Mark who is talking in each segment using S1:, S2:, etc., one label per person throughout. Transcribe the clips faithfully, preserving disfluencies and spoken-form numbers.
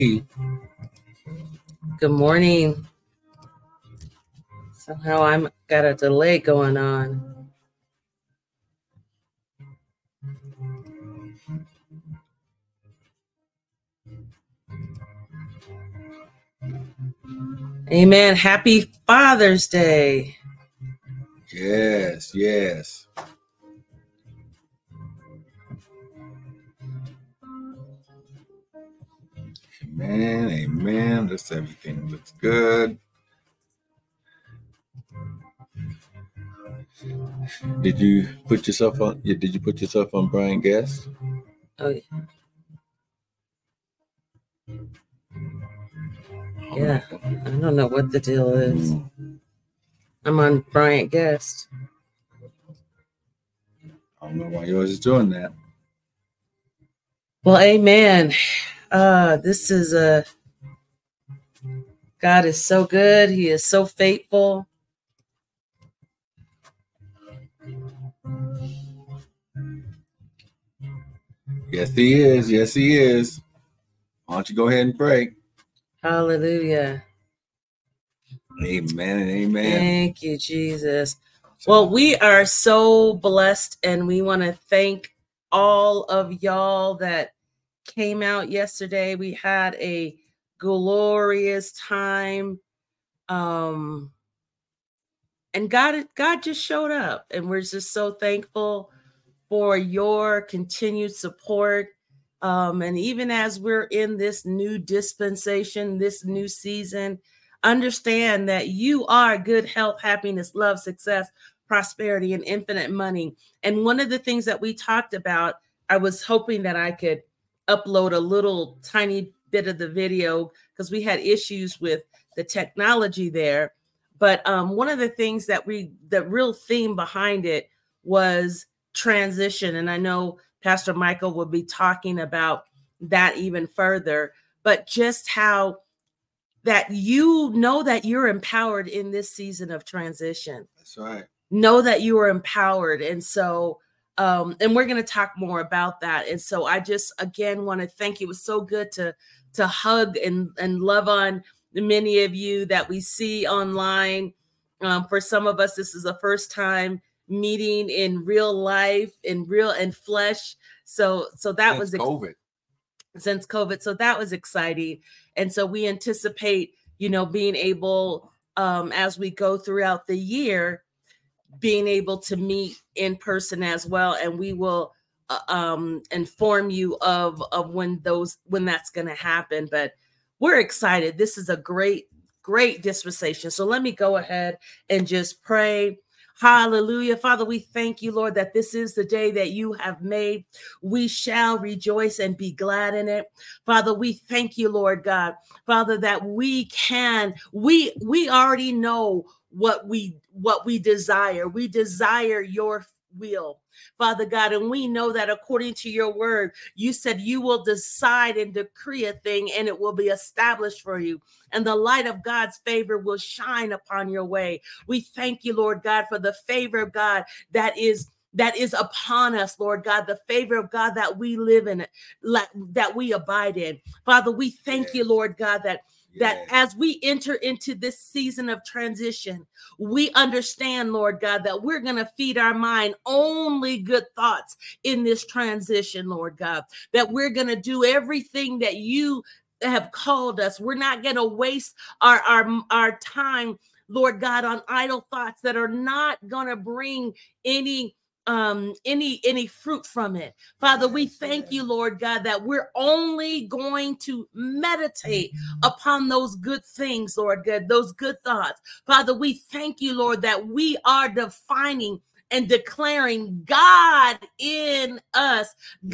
S1: Good
S2: morning. Somehow I'm got a delay going on. Amen. Happy Father's Day.
S1: Yes, yes. Amen, amen. Just everything looks good. Did you put yourself on? Did you put yourself on Brian Guest?
S2: Oh yeah. Yeah, I don't know what the deal is. Mm. I'm on Bryant Guest.
S1: I don't know why yours is doing that.
S2: Well, amen. Uh, this is a God is so good. He is so faithful.
S1: Yes, he is. Yes, he is. Why don't you go ahead and pray?
S2: Hallelujah.
S1: Amen and amen.
S2: Thank you, Jesus. Well, we are so blessed, and we want to thank all of y'all that came out yesterday. We had a glorious time. Um, and God, God just showed up, and we're just so thankful for your continued support. Um, and even as we're in this new dispensation, this new season, understand that you are good health, happiness, love, success, prosperity, and infinite money. And one of the things that we talked about, I was hoping that I could upload a little tiny bit of the video because we had issues with the technology there. But um, one of the things that we, the real theme behind it was transition. And I know Pastor Michael will be talking about that even further, but just how that you know that you're empowered in this season of transition.
S1: That's right.
S2: Know that you are empowered. And so, um, and we're going to talk more about that. And so I just, again, want to thank you. It was so good to, to hug and, and love on many of you that we see online. Um, for some of us, this is the first time meeting in real life, in real and flesh. So, so that
S1: since
S2: was ex-
S1: COVID.
S2: Since COVID. So that was exciting. And so we anticipate, you know, being able, um, as we go throughout the year, being able to meet in person as well. And we will uh, um, inform you of, of when those, when that's going to happen. But we're excited. This is a great, great dispensation. So let me go ahead and just pray. Hallelujah. Father, we thank you, Lord, that this is the day that you have made. We shall rejoice and be glad in it. Father, we thank you, Lord God, Father, that we can, we, we already know what we, what we desire. We desire your will, Father God. And we know that according to your word, you said you will decide and decree a thing and it will be established for you. And the light of God's favor will shine upon your way. We thank you, Lord God, for the favor of God that is that is upon us, Lord God, the favor of God that we live in, that we abide in. Father, we thank yes. you, Lord God, that that yes. as we enter into this season of transition, we understand, Lord God, that we're going to feed our mind only good thoughts in this transition, Lord God, that we're going to do everything that you have called us. We're not going to waste our, our, our time, Lord God, on idle thoughts that are not going to bring any um any any fruit from it. Father, we thank you, Lord God, that we're only going to meditate upon those good things, Lord God, those good thoughts. Father, we thank you, Lord, that we are defining and declaring God in us,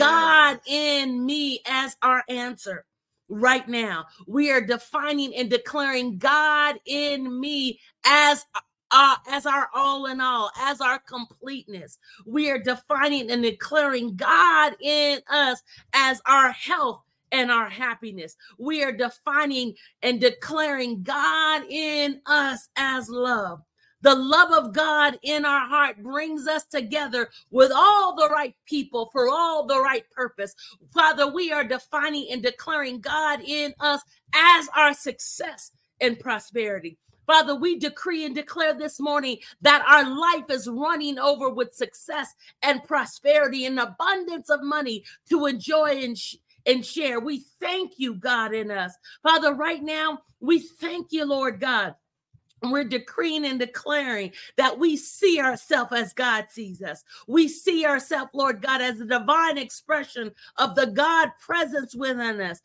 S2: God in me as our answer. Right now, we are defining and declaring God in me as Uh, as our all in all, as our completeness. We are defining and declaring God in us as our health and our happiness. We are defining and declaring God in us as love. The love of God in our heart brings us together with all the right people for all the right purpose. Father, we are defining and declaring God in us as our success and prosperity. Father, we decree and declare this morning that our life is running over with success and prosperity and abundance of money to enjoy and, sh- and share. We thank you, God, in us. Father, right now, we thank you, Lord God. We're decreeing and declaring that we see ourselves as God sees us. We see ourselves, Lord God, as a divine expression of the God presence within us.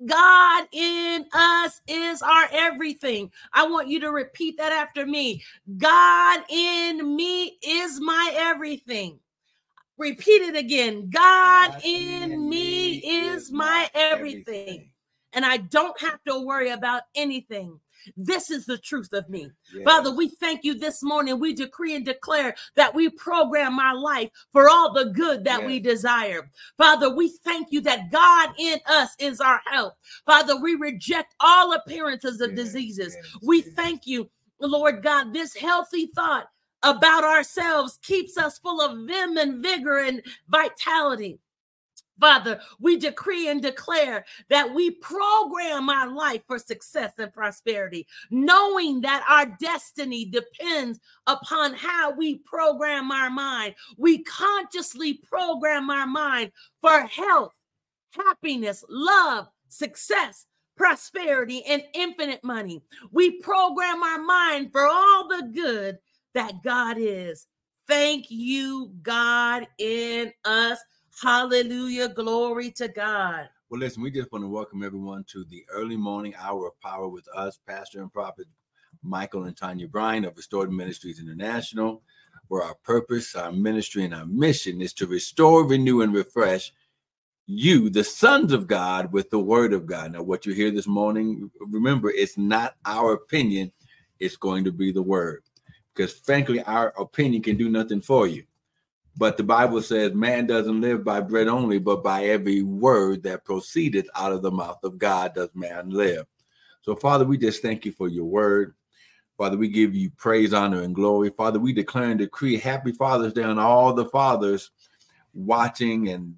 S2: God in us is our everything. I want you to repeat that after me. God in me is my everything. Repeat it again. God, God in, in me is, is my everything. everything. And I don't have to worry about anything. This is the truth of me. Yes. Father, we thank you this morning. We decree and declare that we program our life for all the good that yes. we desire. Father, we thank you that God in us is our health. Father, we reject all appearances of yes. diseases. Yes. We yes. thank you, Lord God, this healthy thought about ourselves keeps us full of vim and vigor and vitality. Father, we decree and declare that we program our life for success and prosperity, knowing that our destiny depends upon how we program our mind. We consciously program our mind for health, happiness, love, success, prosperity, and infinite money. We program our mind for all the good that God is. Thank you, God, in us. Hallelujah. Glory to God.
S1: Well, listen, we just want to welcome everyone to the early morning hour of power with us, Pastor and Prophet Michael and Tanya Bryan of Restored Ministries International, where our purpose, our ministry, and our mission is to restore, renew, and refresh you, the sons of God, with the word of God. Now, what you hear this morning, remember, it's not our opinion. It's going to be the word. Because frankly, our opinion can do nothing for you. But the Bible says man doesn't live by bread only, but by every word that proceedeth out of the mouth of God does man live. So, Father, we just thank you for your word. Father, we give you praise, honor, and glory. Father, we declare and decree happy Father's Day on all the fathers watching and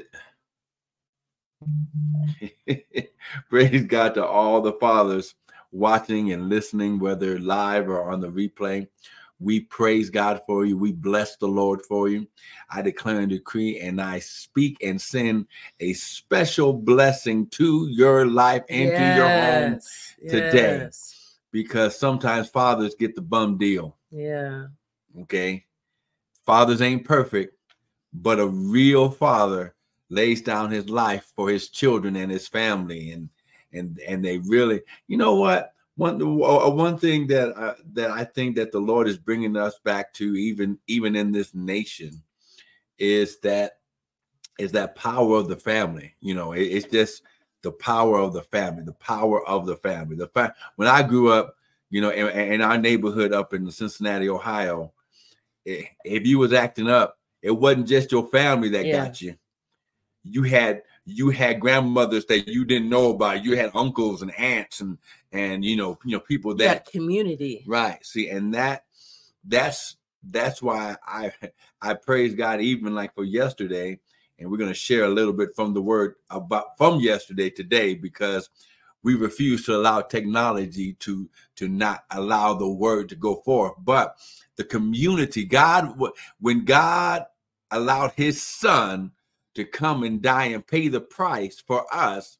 S1: praise God to all the fathers watching and listening, whether live or on the replay. We praise God for you. We bless the Lord for you. I declare and decree, and I speak and send a special blessing to your life and yes, to your home today. Yes. Because sometimes fathers get the bum deal.
S2: Yeah.
S1: Okay. Fathers ain't perfect, but a real father lays down his life for his children and his family. And, and, and they really, you know what? One uh, one thing that uh, that I think that the Lord is bringing us back to, even even in this nation, is that is that power of the family. You know, it, it's just the power of the family, the power of the family. The fact when I grew up, you know, in, in our neighborhood up in Cincinnati, Ohio, if you was acting up, it wasn't just your family that yeah. got you. You had you had grandmothers that you didn't know about. You had uncles and aunts and and you know you know people that
S2: that community.
S1: Right. See, and that that's that's why I I praise God, even like for yesterday, and we're going to share a little bit from the word about from yesterday today, because we refuse to allow technology to to not allow the word to go forth. But the community, God, when God allowed his son to come and die and pay the price for us,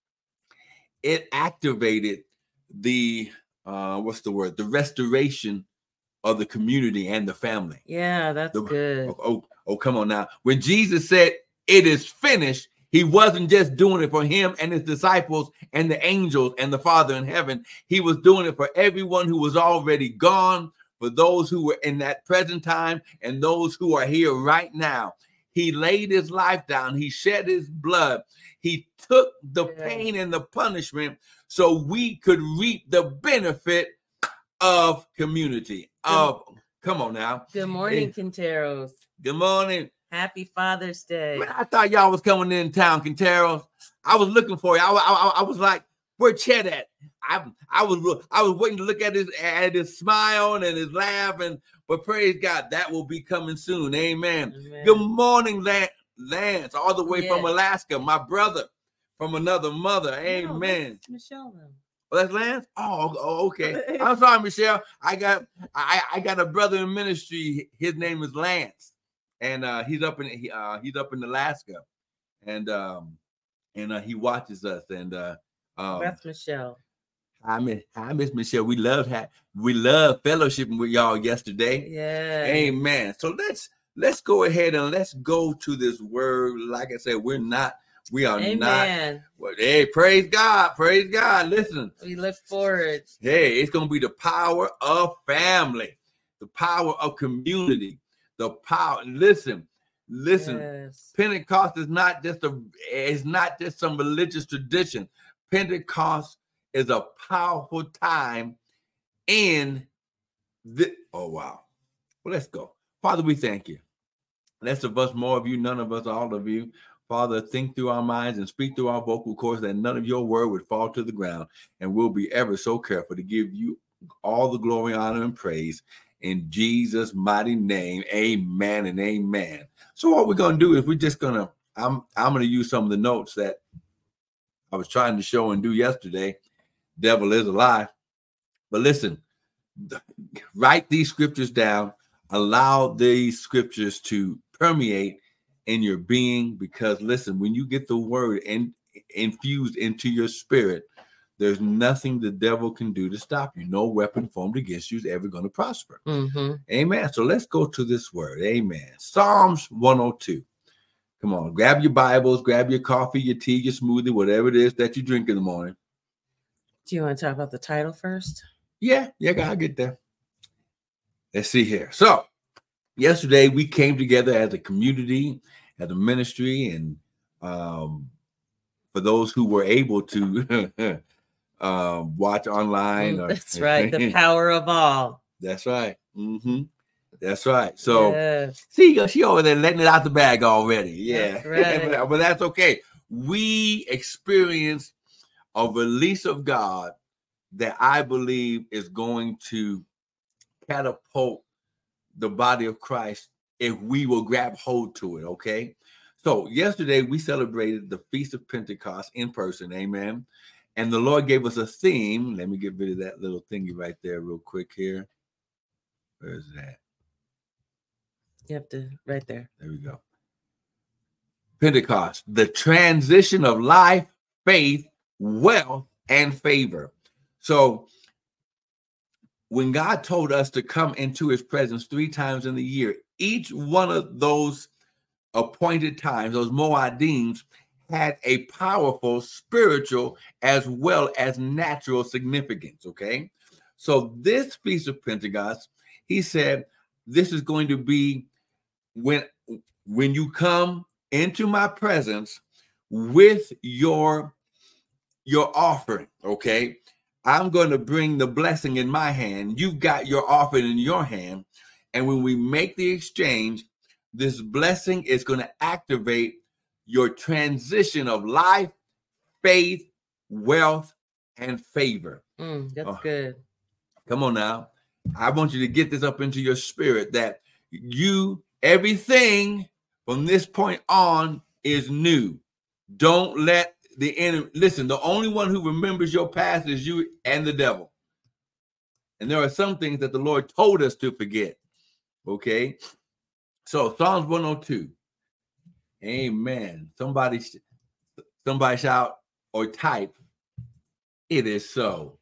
S1: it activated the, uh, what's the word? The restoration of the community and the family.
S2: Yeah, that's
S1: the,
S2: good.
S1: Oh, oh, oh, come on now. When Jesus said, it is finished, he wasn't just doing it for him and his disciples and the angels and the Father in heaven. He was doing it for everyone who was already gone, for those who were in that present time and those who are here right now. He laid his life down. He shed his blood. He took the yeah. pain and the punishment so we could reap the benefit of community. Of come on now.
S2: Good morning, hey. Quinteros.
S1: Good morning.
S2: Happy Father's Day.
S1: Man, I thought y'all was coming in town, Quinteros. I was looking for you. I, I, I was like, Where Chet at? I I was I was waiting to look at his at his smile and his laugh, and but praise God, that will be coming soon. Amen. Amen. Good morning, Lance, all the way yeah. from Alaska, my brother from another mother. Amen.
S2: No, Michelle.
S1: Oh, that's Lance? Oh, okay. I'm sorry, Michelle. I got I, I got a brother in ministry. His name is Lance, and uh, he's up in uh, he's up in Alaska, and um and uh, he watches us. And uh, um,
S2: that's Michelle.
S1: Hi, Miss Hi, Miss Michelle. We love ha- we love fellowshipping with y'all yesterday.
S2: Yeah.
S1: Amen. So let's let's go ahead and let's go to this word. Like I said, we're not. We are Amen. not. Well, hey, praise God. Praise God. Listen.
S2: We look forward.
S1: Hey, it's going to be the power of family, the power of community, the power. Listen, listen. Yes. Pentecost is not just a, it's not just some religious tradition. Pentecost is a powerful time in the, oh, wow. Well, let's go. Father, we thank you. Less of us, more of you, none of us, all of you. Father, think through our minds and speak through our vocal cords that none of your word would fall to the ground. And we'll be ever so careful to give you all the glory, honor, and praise in Jesus' mighty name. Amen and amen. So what we're going to do is we're just going to, I'm, I'm going to use some of the notes that I was trying to show and do yesterday. Devil is a lie. But listen, write these scriptures down. Allow these scriptures to permeate in your being, because listen, when you get the word in, infused into your spirit, there's nothing the devil can do to stop you. No weapon formed against you is ever going to prosper. Mm-hmm. Amen. So let's go to this word. Amen. Psalms one oh two. Come on, grab your Bibles, grab your coffee, your tea, your smoothie, whatever it is that you drink in the morning.
S2: Do you want to talk about the title first?
S1: Yeah, yeah, I'll get there. Let's see here. So yesterday we came together as a community, as a ministry, and um, for those who were able to uh, watch online.
S2: Or, that's right. The power of all.
S1: That's right. Mm-hmm. That's right. So yes. See, she over there letting it out the bag already. Yeah.
S2: That's right.
S1: but, but that's okay. We experienced a release of God that I believe is going to catapult the body of Christ if we will grab hold to it. Okay. So yesterday we celebrated the Feast of Pentecost in person. Amen. And the Lord gave us a theme. Let me get rid of that little thingy right there real quick here. Where's that?
S2: You have to, right there.
S1: There we go. Pentecost, the transition of life, faith, wealth, and favor. So when God told us to come into his presence three times in the year, each one of those appointed times, those moedims, had a powerful spiritual as well as natural significance, okay? So this Feast of Pentecost, he said, this is going to be when, when you come into my presence with your, your offering, okay? I'm going to bring the blessing in my hand. You've got your offering in your hand. And when we make the exchange, this blessing is going to activate your transition of life, faith, wealth, and favor.
S2: Mm, that's oh, good.
S1: Come on now. I want you to get this up into your spirit that you, everything from this point on is new. Don't let the enemy, listen, the only one who remembers your past is you and the devil. And there are some things that the Lord told us to forget. Okay. So Psalms one oh two. Amen. Somebody, somebody shout or type, it is so.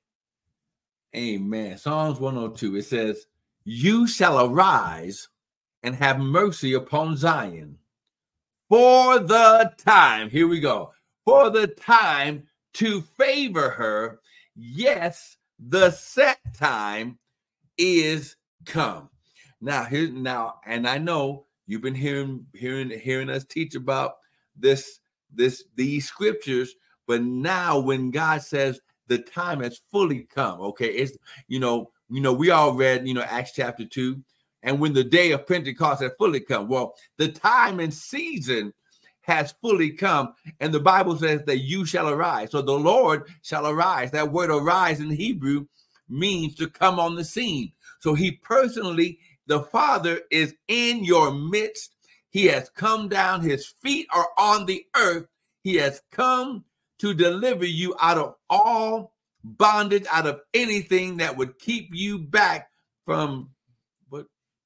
S1: Amen. Psalms one oh two. It says, you shall arise and have mercy upon Zion for the time. Here we go. For the time to favor her. Yes, the set time is come. Now, here now, and I know you've been hearing, hearing, hearing us teach about this, this, these scriptures, but now when God says the time has fully come, okay, it's, you know, you know, we all read, you know, Acts chapter two, and when the day of Pentecost had fully come, well, the time and season has fully come. And the Bible says that you shall arise. So the Lord shall arise. That word arise in Hebrew means to come on the scene. So he personally, the Father is in your midst. He has come down. His feet are on the earth. He has come to deliver you out of all bondage, out of anything that would keep you back from what?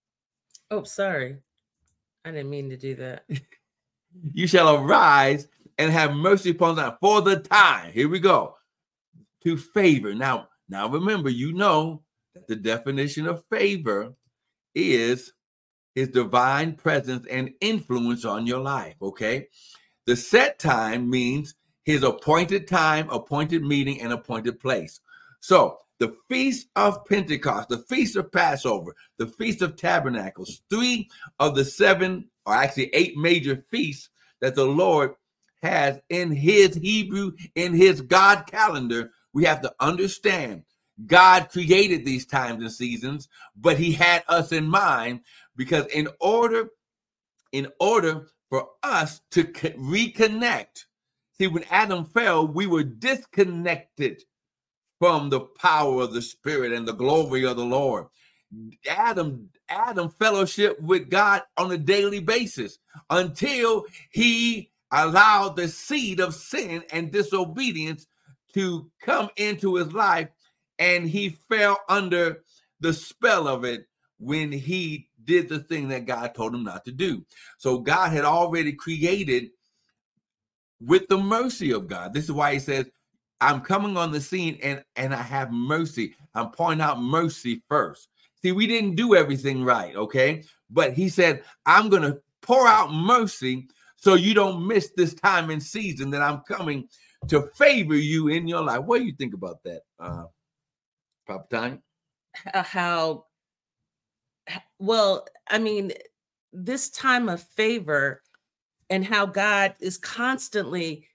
S2: Oh, sorry. I didn't mean to do that.
S1: You shall arise and have mercy upon them for the time. Here we go. To favor. Now, now remember, you know that the definition of favor is his divine presence and influence on your life, okay? The set time means his appointed time, appointed meeting, and appointed place. So the Feast of Pentecost, the Feast of Passover, the Feast of Tabernacles, three of the seven, or actually eight major feasts that the Lord has in his Hebrew, in his God calendar, we have to understand God created these times and seasons, but he had us in mind, because in order, in order for us to reconnect, see, when Adam fell, we were disconnected from the power of the Spirit and the glory of the Lord. Adam, Adam fellowship with God on a daily basis until he allowed the seed of sin and disobedience to come into his life, and he fell under the spell of it when he did the thing that God told him not to do. So God had already created with the mercy of God. This is why he says, I'm coming on the scene and, and I have mercy. I'm pointing out mercy first. See, we didn't do everything right, okay? But he said, I'm going to pour out mercy so you don't miss this time and season that I'm coming to favor you in your life. What do you think about that, uh, Papa Tanya?
S2: How, well, I mean, this time of favor and how God is constantly,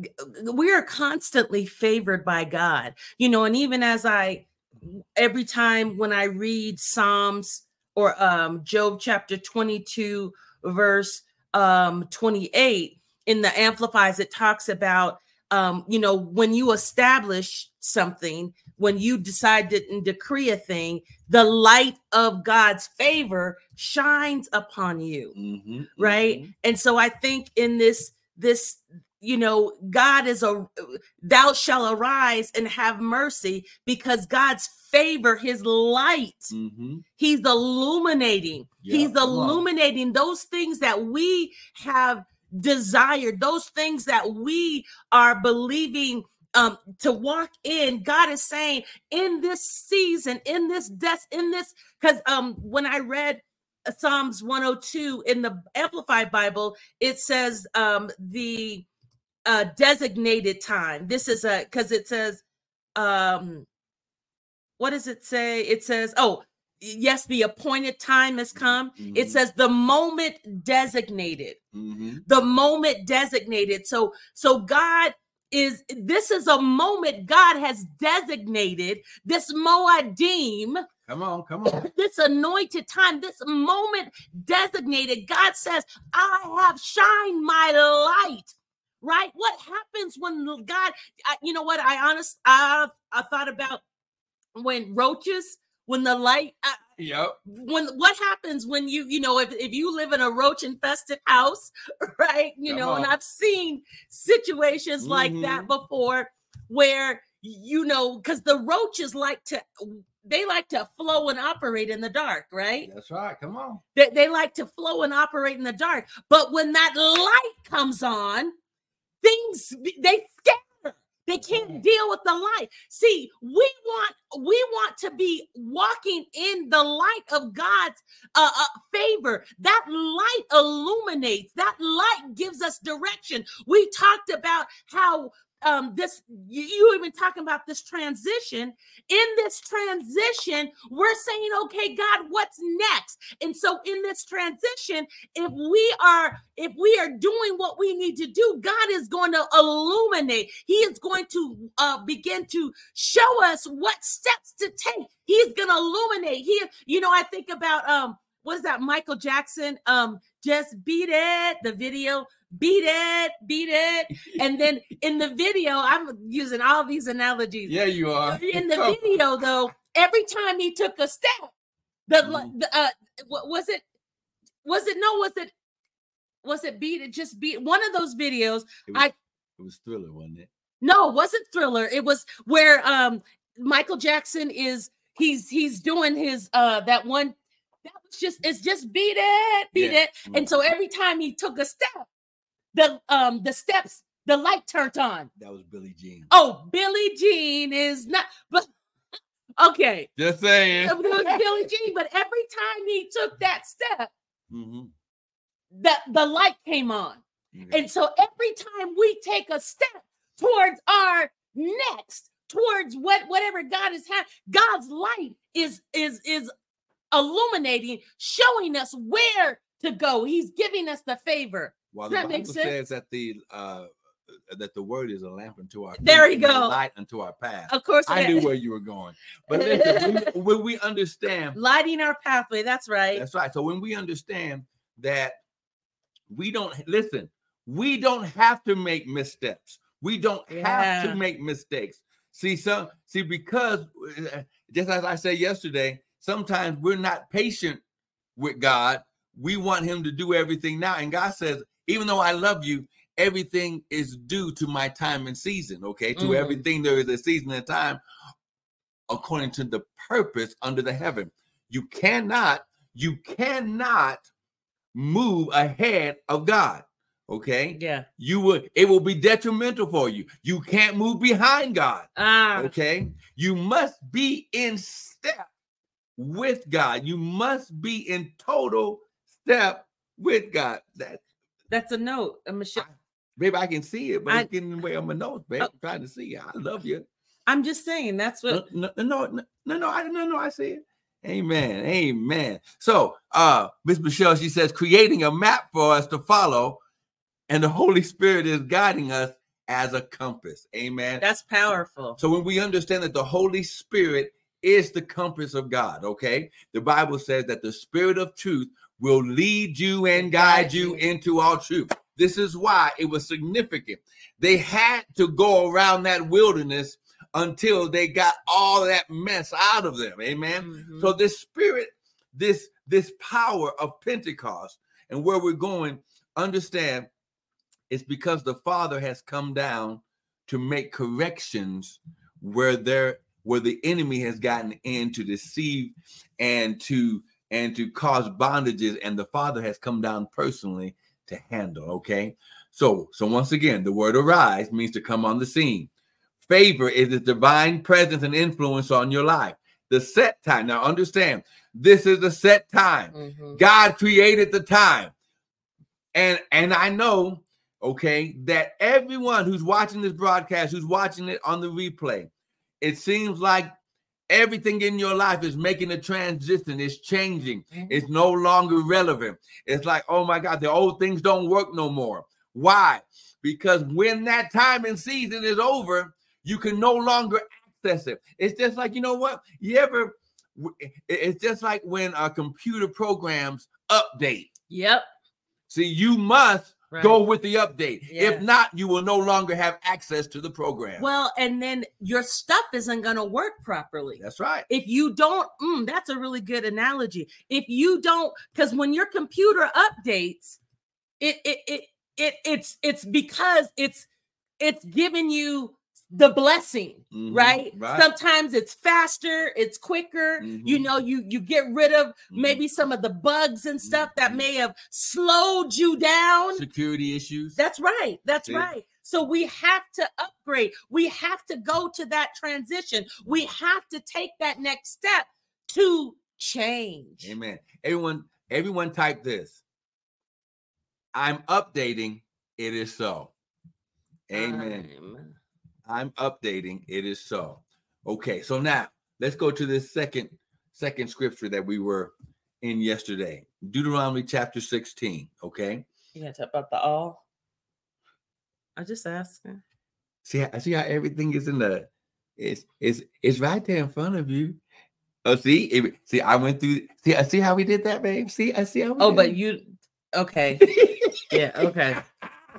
S2: we are constantly favored by God, you know, and even as I, every time when I read Psalms or um, Job chapter twenty-two, verse um, twenty-eight, in the Amplifies, it talks about, um, you know, when you establish something, when you decide to and decree a thing, the light of God's favor shines upon you, mm-hmm, right? Mm-hmm. And so I think in this, this, you know, God is a, thou shall arise and have mercy, because God's favor, his light, mm-hmm. he's illuminating, yeah, he's illuminating on. Those things that we have desired, those things that we are believing um, to walk in. God is saying in this season, in this death, in this, because um, when I read Psalms one oh two in the Amplified Bible, it says um, the uh, designated time. This is a, because it says, um, what does it say? It says, oh, yes, the appointed time has come. Mm-hmm. It says the moment designated, mm-hmm. the moment designated. So, so God is, this is a moment God has designated, this Moadim.
S1: Come on, come on.
S2: This anointed time, this moment designated. God says, I have shined my light, right? What happens when God, I, you know what? I honest, I, I thought about when roaches, when the light, uh,
S1: yep.
S2: when what happens when you, you know, if, if you live in a roach infested house, right? You Come know, on. And I've seen situations mm-hmm. like that before where, you know, because the roaches like to, they like to flow and operate in the dark, right?
S1: That's right. Come on.
S2: They, they like to flow and operate in the dark. But when that light comes on, things, they scatter. They can't deal with the light. See, we want we want to be walking in the light of God's uh, uh, favor. That light illuminates. That light gives us direction. We talked about how um, this, you, you even talking about this transition. In this transition, we're saying, okay, God, what's next? And so in this transition, if we are, if we are doing what we need to do, God is going to illuminate. He is going to uh, begin to show us what steps to take. He's going to illuminate. He, you know, I think about, um, what is that? Michael Jackson, um, Just Beat It, the video, beat it, beat it. And then in the video, I'm using all these analogies.
S1: Yeah, you are.
S2: In the video, though, every time he took a step, the, mm-hmm. the uh, what was it? Was it no? Was it? Was it beat it? Just beat one of those videos.
S1: It was,
S2: I.
S1: It was Thriller, wasn't it?
S2: No, it wasn't Thriller. It was where um Michael Jackson is. He's he's doing his uh that one. That was just it's just beat it, beat yeah. it. Mm-hmm. And so every time he took a step, the um the steps, the light turned on.
S1: That was Billie Jean.
S2: Oh, Billie Jean is not. But okay,
S1: just saying.
S2: It was Billie Jean. But every time he took that step,
S1: mm-hmm.
S2: the the light came on. Mm-hmm. And so every time we take a step towards our next, towards what whatever God is having, God's light is is is illuminating, showing us where to go. He's giving us the favor.
S1: Well, the Bible says that the uh, that the word is a lamp unto our feet,
S2: there you go,
S1: a light unto our path.
S2: Of course,
S1: I knew where you were going. But listen, we, when we understand
S2: lighting our pathway, that's right.
S1: That's right. So when we understand that we don't listen, we don't have to make missteps. We don't yeah. have to make mistakes. See, some see because just as I said yesterday, sometimes we're not patient with God. We want him to do everything now. And God says, even though I love you, everything is due to my time and season. Okay. To mm. everything, there is a season and time according to the purpose under the heaven. You cannot, you cannot move ahead of God. Okay.
S2: Yeah.
S1: You would, it will be detrimental for you. You can't move behind God.
S2: Ah.
S1: Okay. You must be in step with God. You must be in total step with God. That
S2: that's a note. I'm sure.
S1: Baby, I can see it, but I, it's getting in the way of my notes, babe. Uh, I'm trying to see it. I love you.
S2: I'm just saying that's what
S1: no no no no no, no I no no I see it. Amen. Amen. So uh Miss Michelle, she says, creating a map for us to follow, and the Holy Spirit is guiding us as a compass. Amen.
S2: That's powerful.
S1: So when we understand that the Holy Spirit is the compass of God, okay? The Bible says that the Spirit of truth will lead you and guide you into all truth. This is why it was significant. They had to go around that wilderness until they got all that mess out of them. Amen. Mm-hmm. So this Spirit, this, this power of Pentecost and where we're going, understand it's because the Father has come down to make corrections where there where the enemy has gotten in to deceive and to and to cause bondages, and the Father has come down personally to handle. Okay, so so once again, the word arise means to come on the scene. Favor is the divine presence and influence on your life. The set time. Now understand, this is the set time. Mm-hmm. God created the time, and and I know, okay, that everyone who's watching this broadcast, who's watching it on the replay, it seems like everything in your life is making a transition. It's changing. Mm-hmm. It's no longer relevant. It's like, oh my God, the old things don't work no more. Why? Because when that time and season is over, you can no longer access it. It's just like, you know what? You ever, it's just like when our computer programs update.
S2: Yep.
S1: See, you must Right. go with the update.
S2: Yeah.
S1: If not, you will no longer have access to the program.
S2: Well, and then your stuff isn't going to work properly.
S1: That's right.
S2: If you don't, mm, that's a really good analogy. If you don't, because when your computer updates, it it it it it's it's because it's it's giving you the blessing, mm-hmm. right?
S1: right?
S2: Sometimes it's faster, it's quicker. Mm-hmm. You know, you you get rid of mm-hmm. maybe some of the bugs and stuff mm-hmm. that may have slowed you down.
S1: Security issues.
S2: That's right. That's
S1: See?
S2: right. So we have to upgrade. We have to go to that transition. We have to take that next step to change.
S1: Amen. Everyone, everyone type this. I'm updating. It is so. Amen. I'm... I'm updating. It is so. Okay, so now let's go to this second second scripture that we were in yesterday. Deuteronomy chapter sixteen. Okay.
S2: You gonna talk about the all? I just asking.
S1: See, I see how everything is in the it's it's it's right there in front of you. Oh, see, it, see, I went through. See, I see how we did that, babe. See, I see how. We
S2: oh,
S1: did
S2: but
S1: it.
S2: you, okay, yeah, okay.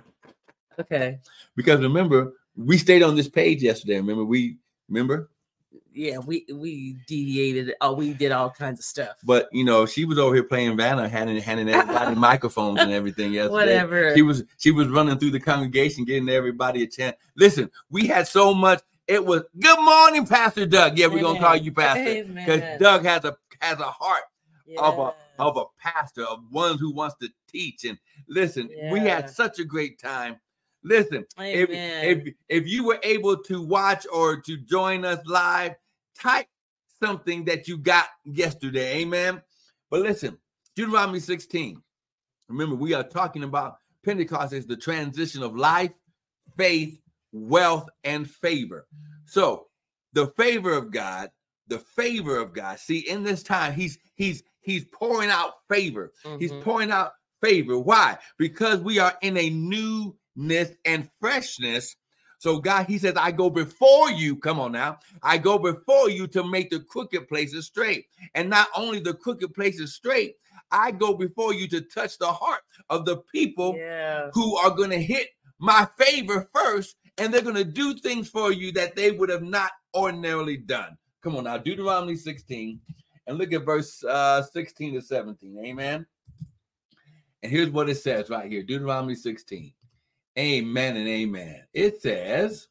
S2: Okay.
S1: Because remember, we stayed on this page yesterday. Remember, we remember?
S2: Yeah, we we deviated. Oh, we did all kinds of stuff.
S1: But you know, she was over here playing Vanna, handing handing everybody microphones and everything yesterday.
S2: Whatever.
S1: She was she was running through the congregation, getting everybody a chance. Listen, we had so much. It was good morning, Pastor Doug. Yeah, we're gonna call you Pastor because Doug has a has a heart yes. of a of a pastor, of one who wants to teach. And listen, yeah. we had such a great time. Listen, if, if if you were able to watch or to join us live, type something that you got yesterday. Amen. But listen, Deuteronomy sixteen. Remember, we are talking about Pentecost as the transition of life, faith, wealth, and favor. So the favor of God, the favor of God. See, in this time, he's he's he's pouring out favor. Mm-hmm. He's pouring out favor. Why? Because we are in a newness and freshness. So God, he says, I go before you. Come on now. I go before you to make the crooked places straight. And not only the crooked places straight, I go before you to touch the heart of the people yeah. who are going to hit my favor first. And they're going to do things for you that they would have not ordinarily done. Come on now, Deuteronomy sixteen. And look at verse uh, sixteen to seventeen. Amen. And here's what it says right here. Deuteronomy sixteen. Amen and amen. It says,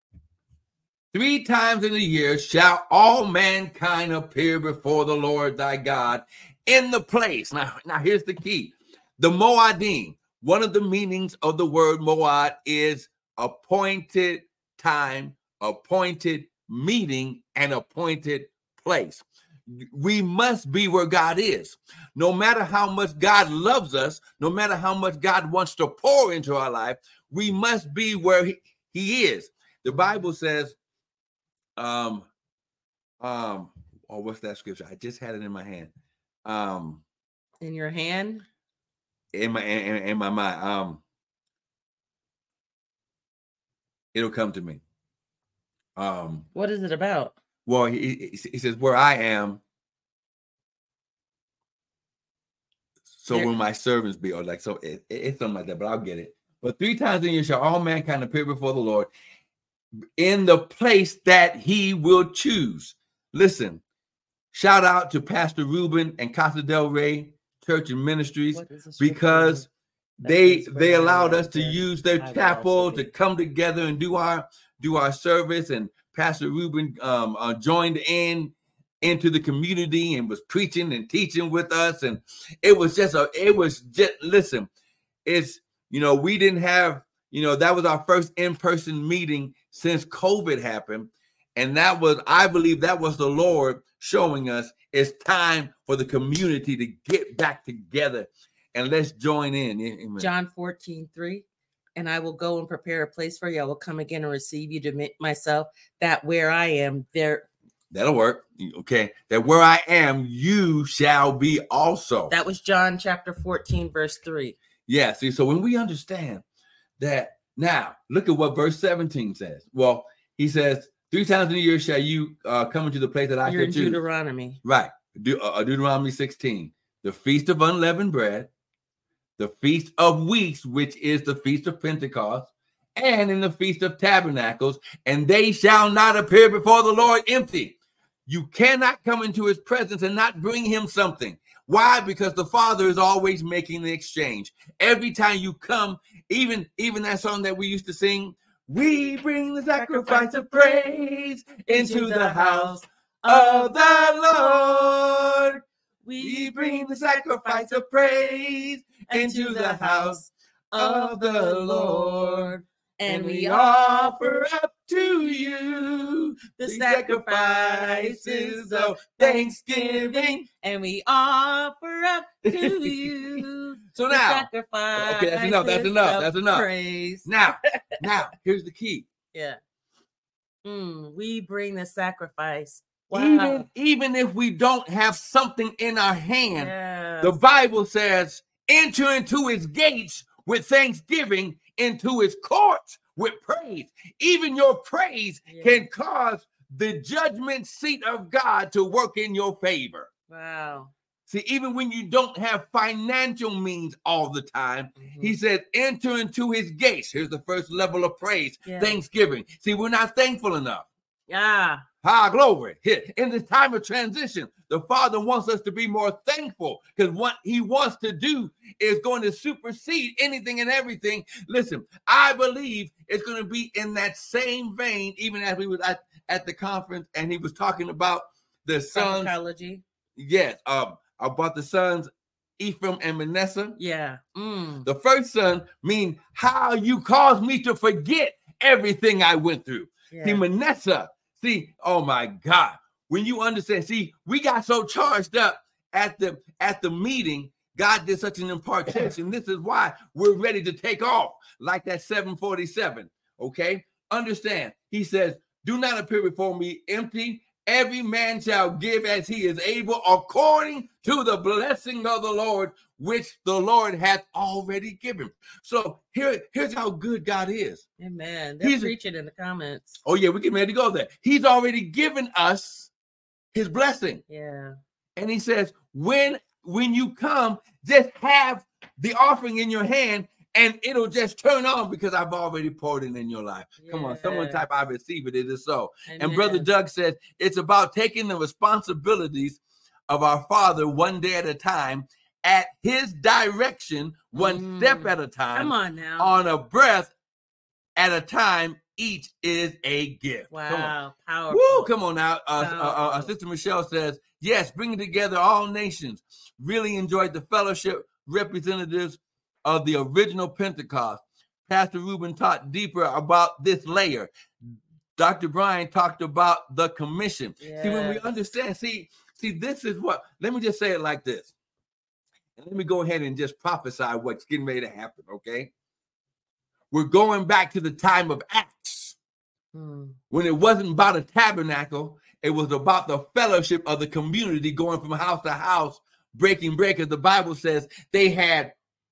S1: three times in a year shall all mankind appear before the Lord thy God in the place. Now, now here's the key. The Moadim. One of the meanings of the word Moad is appointed time, appointed meeting, and appointed place. We must be where God is. No matter how much God loves us, no matter how much God wants to pour into our life, we must be where he, he is. The Bible says, um, um, oh, what's that scripture? I just had it in my hand. Um,
S2: in your hand?
S1: In my in, in my mind. Um, it'll come to me. Um,
S2: what is it about?
S1: Well, he, he says, where I am, so there. Will my servants be, or like, so it, it's something like that, but I'll get it. But three times in a year shall all mankind appear before the Lord in the place that he will choose. Listen, shout out to Pastor Ruben and Casa del Rey Church and Ministries, because they they allowed us to use their chapel to come together and do our do our service. And Pastor Ruben um, uh, joined in into the community and was preaching and teaching with us. And it was just a, it was just, listen, it's, you know, we didn't have, you know, that was our first in-person meeting since COVID happened. And that was, I believe that was the Lord showing us it's time for the community to get back together and let's join in. Amen.
S2: John fourteen, three. And I will go and prepare a place for you. I will come again and receive you to make myself, that where I am, there.
S1: That'll work. Okay. That where I am, you shall be also.
S2: That was John chapter fourteen, verse three.
S1: Yeah. See, so when we understand that, now look at what verse seventeen says. Well, he says, three times in a year shall you uh, come into the place that I
S2: You're
S1: shall choose.
S2: Deuteronomy.
S1: Right. De- uh, Deuteronomy sixteen. The feast of unleavened bread, the feast of weeks, which is the feast of Pentecost, and in the feast of tabernacles, and they shall not appear before the Lord empty. You cannot come into his presence and not bring him something. Why? Because the Father is always making the exchange. Every time you come, even, even that song that we used to sing, we bring the sacrifice of praise into the house of the Lord. We bring the sacrifice of praise into the house of the Lord. And we offer up to you the sacrifices of thanksgiving.
S2: And we offer up to you
S1: so now, the okay, that's enough. That's enough. That's enough.
S2: Praise.
S1: Now, now, here's the key.
S2: Yeah. Mm, we bring the sacrifice.
S1: Wow. Even, even if we don't have something in our hand, yes. The Bible says, enter into his gates with thanksgiving, into his courts with praise. Even your praise yeah. can cause the judgment seat of God to work in your favor.
S2: Wow.
S1: See, even when you don't have financial means all the time, mm-hmm. he says, enter into his gates. Here's the first level of praise, yeah. Thanksgiving. See, we're not thankful enough.
S2: Yeah.
S1: Ah, glory. Here, in this time of transition, the Father wants us to be more thankful because what he wants to do is going to supersede anything and everything. Listen, I believe it's going to be in that same vein, even as we were at, at the conference and he was talking about the sons.
S2: Psychology.
S1: Yes. Um, about the sons Ephraim and Manasseh.
S2: Yeah. Mm.
S1: The first son mean how you caused me to forget everything I went through. Yeah. See, Manasseh, see, oh my God. When you understand, see, we got so charged up at the at the meeting. God did such an impartation. This is why we're ready to take off like that seven forty-seven. Okay? Understand. He says, do not appear before me empty. Every man shall give as he is able, according to the blessing of the Lord, which the Lord hath already given. So here, here's how good God is.
S2: Amen. They're He's preaching in the comments.
S1: Oh, yeah, we're getting ready to go there. He's already given us his blessing.
S2: Yeah.
S1: And he says, when, when you come, just have the offering in your hand, and it'll just turn on because I've already poured it in your life. Yeah. Come on, someone type, I receive it. It is so. Amen. And Brother Doug says, it's about taking the responsibilities of our Father one day at a time, at his direction, one mm. step at a time.
S2: Come on now.
S1: On a breath at a time, each is a gift.
S2: Wow,
S1: come on.
S2: Powerful.
S1: Woo, come on now. Uh, uh, uh, Sister Michelle says, yes, bringing together all nations. Really enjoyed the fellowship representatives of the original Pentecost. Pastor Reuben taught deeper about this layer. Doctor Brian talked about the commission. Yes. See, when we understand, see, see, this is what, let me just say it like this. And let me go ahead and just prophesy what's getting ready to happen, okay? We're going back to the time of Acts, hmm. when it wasn't about a tabernacle, it was about the fellowship of the community going from house to house, breaking bread, because the Bible says they had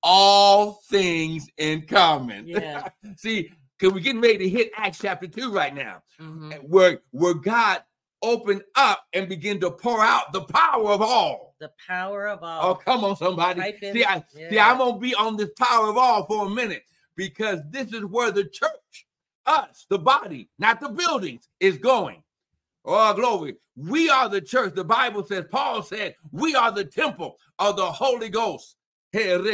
S1: all things in common.
S2: Yeah.
S1: See, because we're getting ready to hit Acts chapter two right now,
S2: mm-hmm.
S1: where, where God opened up and began to pour out the power of all.
S2: The power of all.
S1: Oh, come on, somebody.
S2: Type in,
S1: see, I,
S2: yeah.
S1: see, I'm going to be on this power of all for a minute, because this is where the church, us, the body, not the buildings, is going. Oh, glory. We are the church. The Bible says, Paul said, we are the temple of the Holy Ghost. And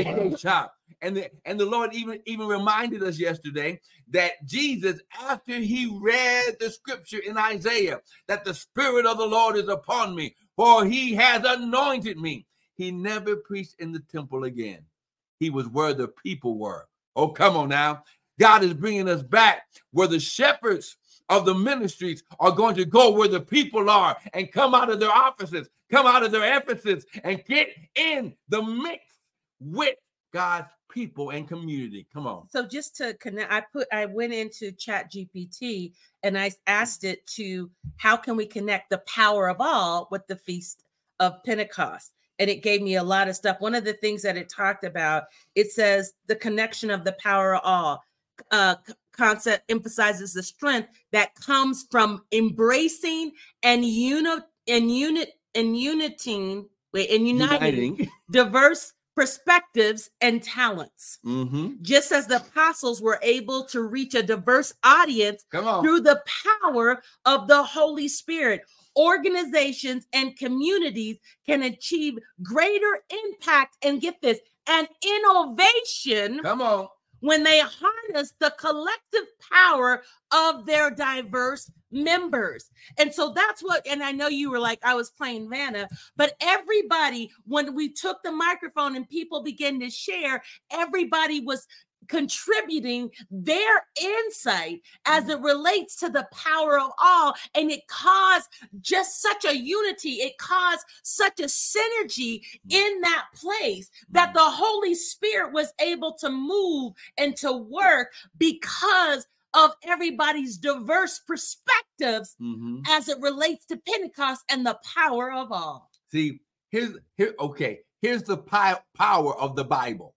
S1: the, and the Lord even, even reminded us yesterday that Jesus, after he read the scripture in Isaiah, that the Spirit of the Lord is upon me, for he has anointed me. He never preached in the temple again. He was where the people were. Oh, come on now. God is bringing us back where the shepherds of the ministries are going to go where the people are and come out of their offices, come out of their emphasis, and get in the mix with God's people and community. Come on.
S2: So just to connect, I put, I went into Chat G P T and I asked it to, how can we connect the power of all with the Feast of Pentecost? And it gave me a lot of stuff. One of the things that it talked about, it says the connection of the power of all. Uh, concept emphasizes the strength that comes from embracing and uni- and unit and uniting, wait, and uniting, uniting. diverse perspectives and talents.
S1: Mm-hmm.
S2: Just as the apostles were able to reach a diverse audience through the power of the Holy Spirit, organizations and communities can achieve greater impact and, get this, and innovation.
S1: Come on.
S2: When they harness the collective power of their diverse members. And so that's what, and I know you were like, I was playing Vanna, but everybody, when we took the microphone and people began to share, everybody was contributing their insight as it relates to the power of all. And it caused just such a unity. It caused such a synergy in that place that the Holy Spirit was able to move and to work because of everybody's diverse perspectives
S1: mm-hmm.
S2: as it relates to Pentecost and the power of all.
S1: See, here's here. Okay, here's the pi- power of the Bible.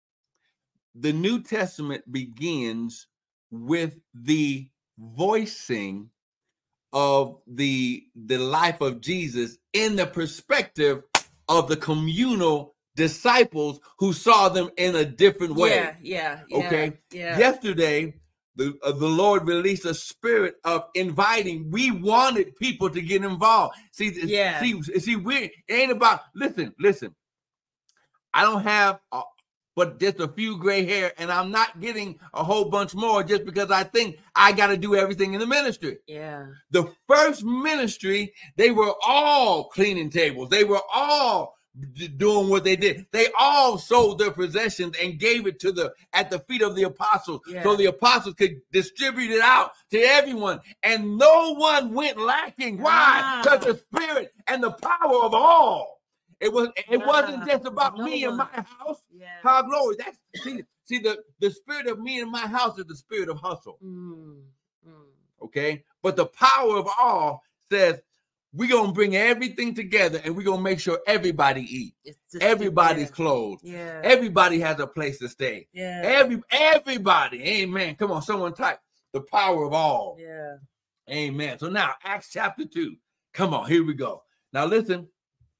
S1: The New Testament begins with the voicing of the, the life of Jesus in the perspective of the communal disciples who saw them in a different way.
S2: Yeah, yeah, yeah.
S1: Okay.
S2: Yeah.
S1: Yesterday, the uh, the Lord released a spirit of inviting. We wanted people to get involved. See,
S2: Yeah.
S1: see, see, we it ain't about. Listen, listen. I don't have, a, but just a few gray hair, and I'm not getting a whole bunch more just because I think I got to do everything in the ministry.
S2: Yeah.
S1: The first ministry, they were all cleaning tables. They were all d- doing what they did. They all sold their possessions and gave it to the at the feet of the apostles,
S2: Yeah.
S1: so the apostles could distribute it out to everyone, and no one went lacking. Why?
S2: Wow.
S1: Because the spirit and the power of all. It was. It
S2: Wow.
S1: wasn't just about
S2: No
S1: me and
S2: one.
S1: my house.
S2: Yeah.
S1: How glory. That's see, see the, the spirit of me and my house is the spirit of hustle.
S2: Mm, mm.
S1: Okay. But the power of all says we're gonna bring everything together and we're gonna make sure everybody eat.
S2: It's just-
S1: Everybody's
S2: yeah.
S1: clothed.
S2: Yeah.
S1: Everybody has a place to stay.
S2: Yeah.
S1: Every everybody. Amen. Come on, someone type the power of all.
S2: Yeah.
S1: Amen. So now Acts chapter two. Come on, here we go. Now listen.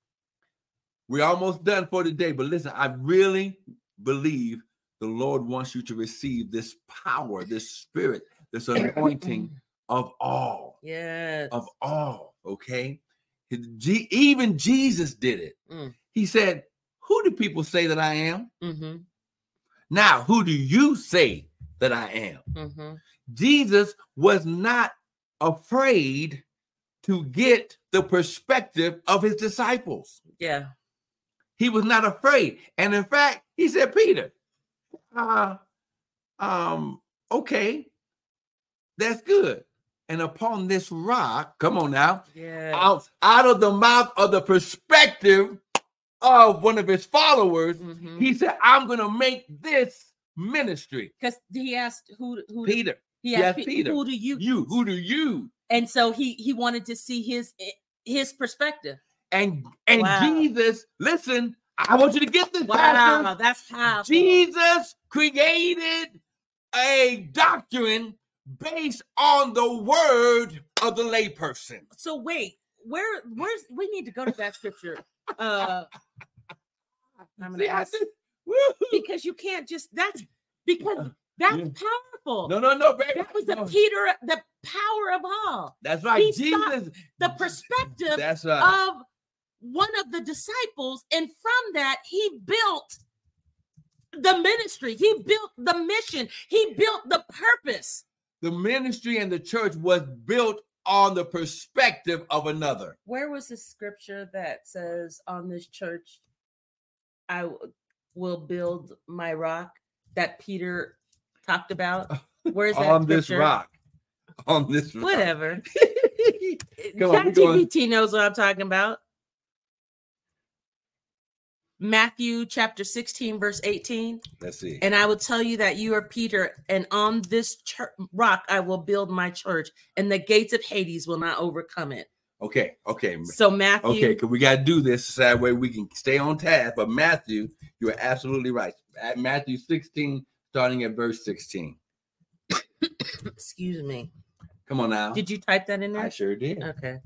S1: We're almost done for today, but listen, I really believe the Lord wants you to receive this power, this spirit, this anointing of all,
S2: Yes.
S1: of all, okay? G- even Jesus did it.
S2: Mm.
S1: He said, who do people say that I am?
S2: Mm-hmm.
S1: Now, who do you say that I am?
S2: Mm-hmm.
S1: Jesus was not afraid to get the perspective of his disciples.
S2: Yeah.
S1: He was not afraid. And in fact, he said, Peter, uh, um, okay, that's good. And upon this rock, come on now,
S2: Yeah.
S1: out, out of the mouth of the perspective of one of his followers,
S2: Mm-hmm.
S1: he said, I'm going to make this ministry.
S2: Because he asked who who
S1: Peter,
S2: he
S1: yes,
S2: asked Pe-
S1: Peter.
S2: who do you
S1: you, who do you?
S2: and so he he wanted to see his his perspective.
S1: And, and
S2: Wow.
S1: Jesus, listen, I want you to get this,
S2: Wow,
S1: Pastor.
S2: that's powerful.
S1: Jesus created a doctrine based on the word of the layperson.
S2: So wait, where where's we need to go to that scripture. Uh I'm gonna
S1: See, I
S2: ask,
S1: said, woo-hoo.
S2: because you can't just that's because that's
S1: Yeah.
S2: powerful.
S1: No, no, no, baby.
S2: That was the
S1: No.
S2: Peter, the power of all.
S1: That's right.
S2: He
S1: Jesus.
S2: The perspective
S1: That's right.
S2: of one of the disciples, and from that he built the ministry, he built the mission, he built the purpose.
S1: The ministry and the church was built on the perspective of another.
S2: Where was the scripture that says, on this church I w- will build my rock, that Peter talked about? Where's that
S1: on this
S2: scripture?
S1: rock. On this rock.
S2: Whatever.
S1: Come on, we're going-
S2: ChatGPT knows what I'm talking about. Matthew chapter sixteen, verse eighteen.
S1: Let's see.
S2: And I will tell you that you are Peter, and on this chur- rock I will build my church, and the gates of Hades will not overcome it.
S1: Okay, okay.
S2: So Matthew,
S1: Okay, because we got to do this so that way we can stay on task. But Matthew, you are absolutely right. At Matthew sixteen, starting at verse sixteen.
S2: excuse me.
S1: Come on now.
S2: Did you type that in there?
S1: I sure did.
S2: Okay.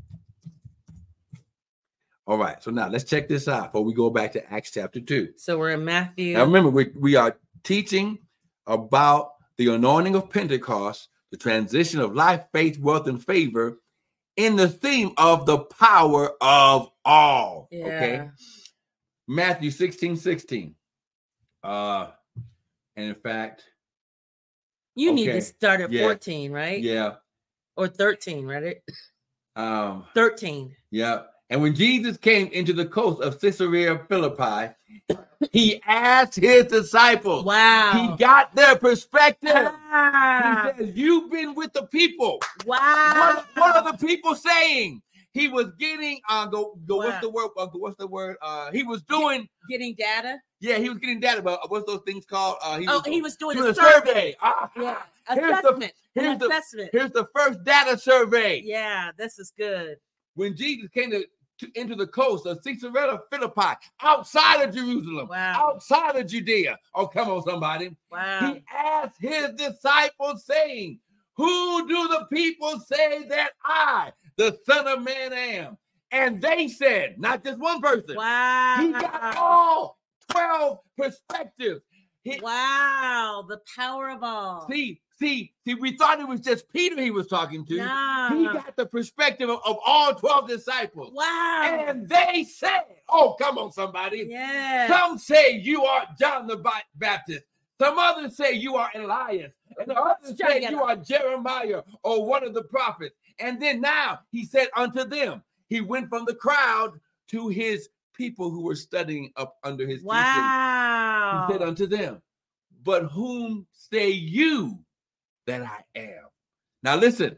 S1: All right. So now let's check this out before we go back to Acts chapter two.
S2: So we're in Matthew.
S1: Now remember, we, we are teaching about the anointing of Pentecost, the transition of life, faith, wealth, and favor in the theme of the power of all.
S2: Yeah.
S1: Okay. Matthew sixteen, sixteen. Uh, and in fact,
S2: You need
S1: Okay.
S2: to start at
S1: Yeah.
S2: fourteen, right?
S1: yeah.
S2: Or thirteen, right?
S1: Um,
S2: thirteen.
S1: yeah. And when Jesus came into the coast of Caesarea Philippi, he asked his disciples.
S2: Wow.
S1: He got their perspective.
S2: Wow.
S1: He said, you've been with the people.
S2: Wow.
S1: What, what are the people saying? He was getting, uh, go, go
S2: Wow.
S1: what's the word? Uh, what's the word? Uh, he was doing,
S2: Getting data.
S1: yeah, he was getting data, but what's those things called? Uh, he
S2: Oh,
S1: was,
S2: he was doing
S1: doing
S2: a
S1: a
S2: survey.
S1: survey. Ah,
S2: Yeah.
S1: Here's the-
S2: Assessment.
S1: here's
S2: An
S1: the-
S2: assessment.
S1: Here's the first data survey.
S2: Yeah, this is good.
S1: When Jesus came to, to into the coast of Caesarea Philippi, outside of Jerusalem,
S2: Wow.
S1: outside of Judea. Oh, come on, somebody.
S2: Wow.
S1: He asked his disciples, saying, who do the people say that I, the Son of Man, am? And they said, not just one person.
S2: Wow.
S1: He got all twelve perspectives. He,
S2: wow. The power of all.
S1: See, see, see, we thought it was just Peter he was talking to.
S2: Nah.
S1: He got the perspective of, of all twelve disciples.
S2: Wow.
S1: And they said, oh, come on, somebody.
S2: Yeah.
S1: Some say you are John the Baptist. Some others say you are Elias. And the others say you are Jeremiah or one of the prophets. And then now he said unto them, he went from the crowd to his people who were studying up under his
S2: wow.
S1: teaching. He said unto them, but whom say you that I am? Now listen,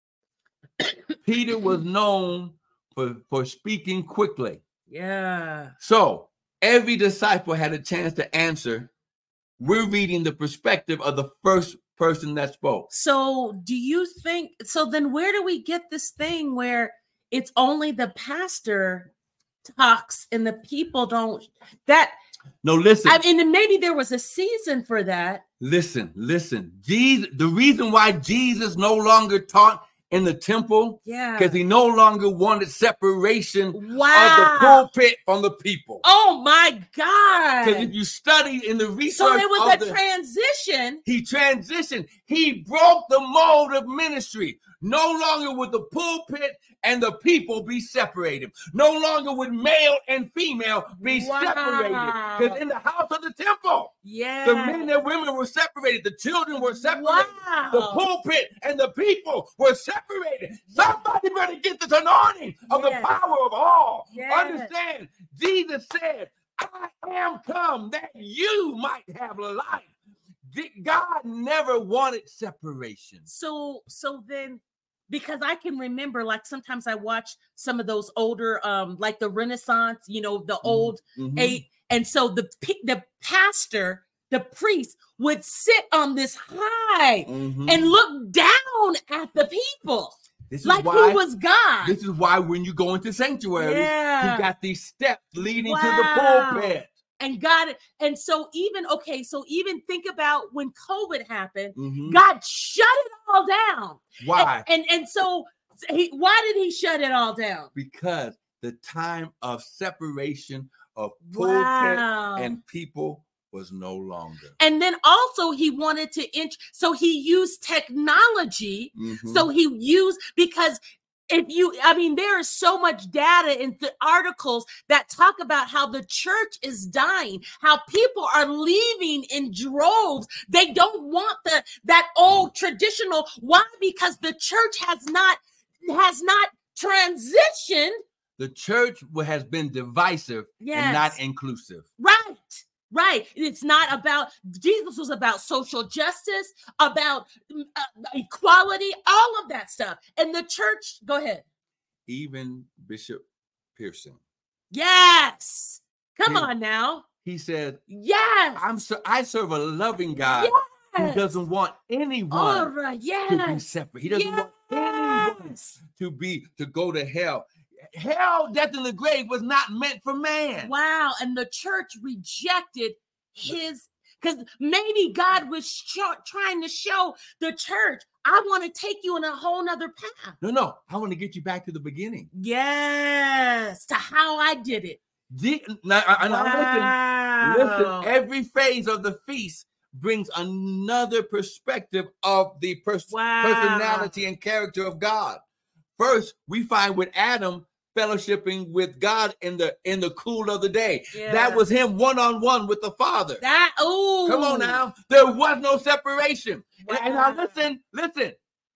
S1: Peter was known for, for speaking quickly.
S2: Yeah.
S1: So every disciple had a chance to answer. We're reading the perspective of the first person that spoke.
S2: So do you think, so then where do we get this thing where it's only the pastor talks and the people don't, that,
S1: no, listen.
S2: I mean, maybe there was a season for that.
S1: Listen, listen. Jesus, the reason why Jesus no longer taught in the temple,
S2: yeah,
S1: because he no longer wanted separation
S2: wow.
S1: of the pulpit from the people.
S2: Oh my God.
S1: Because if you study in the research,
S2: so there was a
S1: the,
S2: transition.
S1: He transitioned. He broke the mold of ministry. No longer would the pulpit and the people be separated. No longer would male and female be
S2: wow.
S1: separated. Because in the house of the temple,
S2: yeah,
S1: the men and women were separated. The children were separated.
S2: Wow.
S1: The pulpit and the people were separated. Somebody better get this anointing of yes. the power of all. Yes. Understand, Jesus said, I am come that you might have life. God never wanted separation.
S2: So, so then, because I can remember, like sometimes I watch some of those older, um, like the Renaissance, you know, the old mm-hmm. eight, and so the the pastor, the priest, would sit on this high mm-hmm. and look down at the people.
S1: This is
S2: like
S1: why,
S2: he was God.
S1: This is why when you go into sanctuaries,
S2: yeah.
S1: you got these steps leading
S2: wow.
S1: to the pulpit.
S2: And God, and so even, okay, so even think about when COVID happened, mm-hmm. God shut it all down.
S1: Why?
S2: And and, and so he, why did he shut it all down?
S1: Because the time of separation of pulpit
S2: wow.
S1: and people was no longer.
S2: And then also he wanted to, int- so he used technology. Mm-hmm. So he used, because if you, I mean, there is so much data in the articles that talk about how the church is dying, how people are leaving in droves. They don't want the that old traditional. Why? Because the church has not has not transitioned.
S1: The church has been divisive yes. and not inclusive.
S2: Right. Right. It's not about, Jesus was about social justice, about uh, equality, all of that stuff. And the church, go ahead.
S1: Even Bishop Pearson.
S2: Yes. Come
S1: and
S2: on now.
S1: He said,
S2: yes.
S1: I'm so, I serve a loving God yes. who doesn't want anyone
S2: right. yes.
S1: to be separate. He doesn't yes. want anyone to be, to go to hell. Hell, death, and the grave was not meant for man.
S2: Wow. And the church rejected his, because maybe God was show, trying to show the church, I want to take you in a whole nother path.
S1: No, no. I want to get you back to the beginning.
S2: Yes. To how I did it.
S1: The, now, wow. listen, listen. Every phase of the feast brings another perspective of the pers- wow. personality and character of God. First, we find with Adam fellowshipping with God in the in the cool of the day. Yeah. That was him one-on-one with the Father.
S2: That oh,
S1: come on now. There was no separation. Wow. And, and now listen, listen.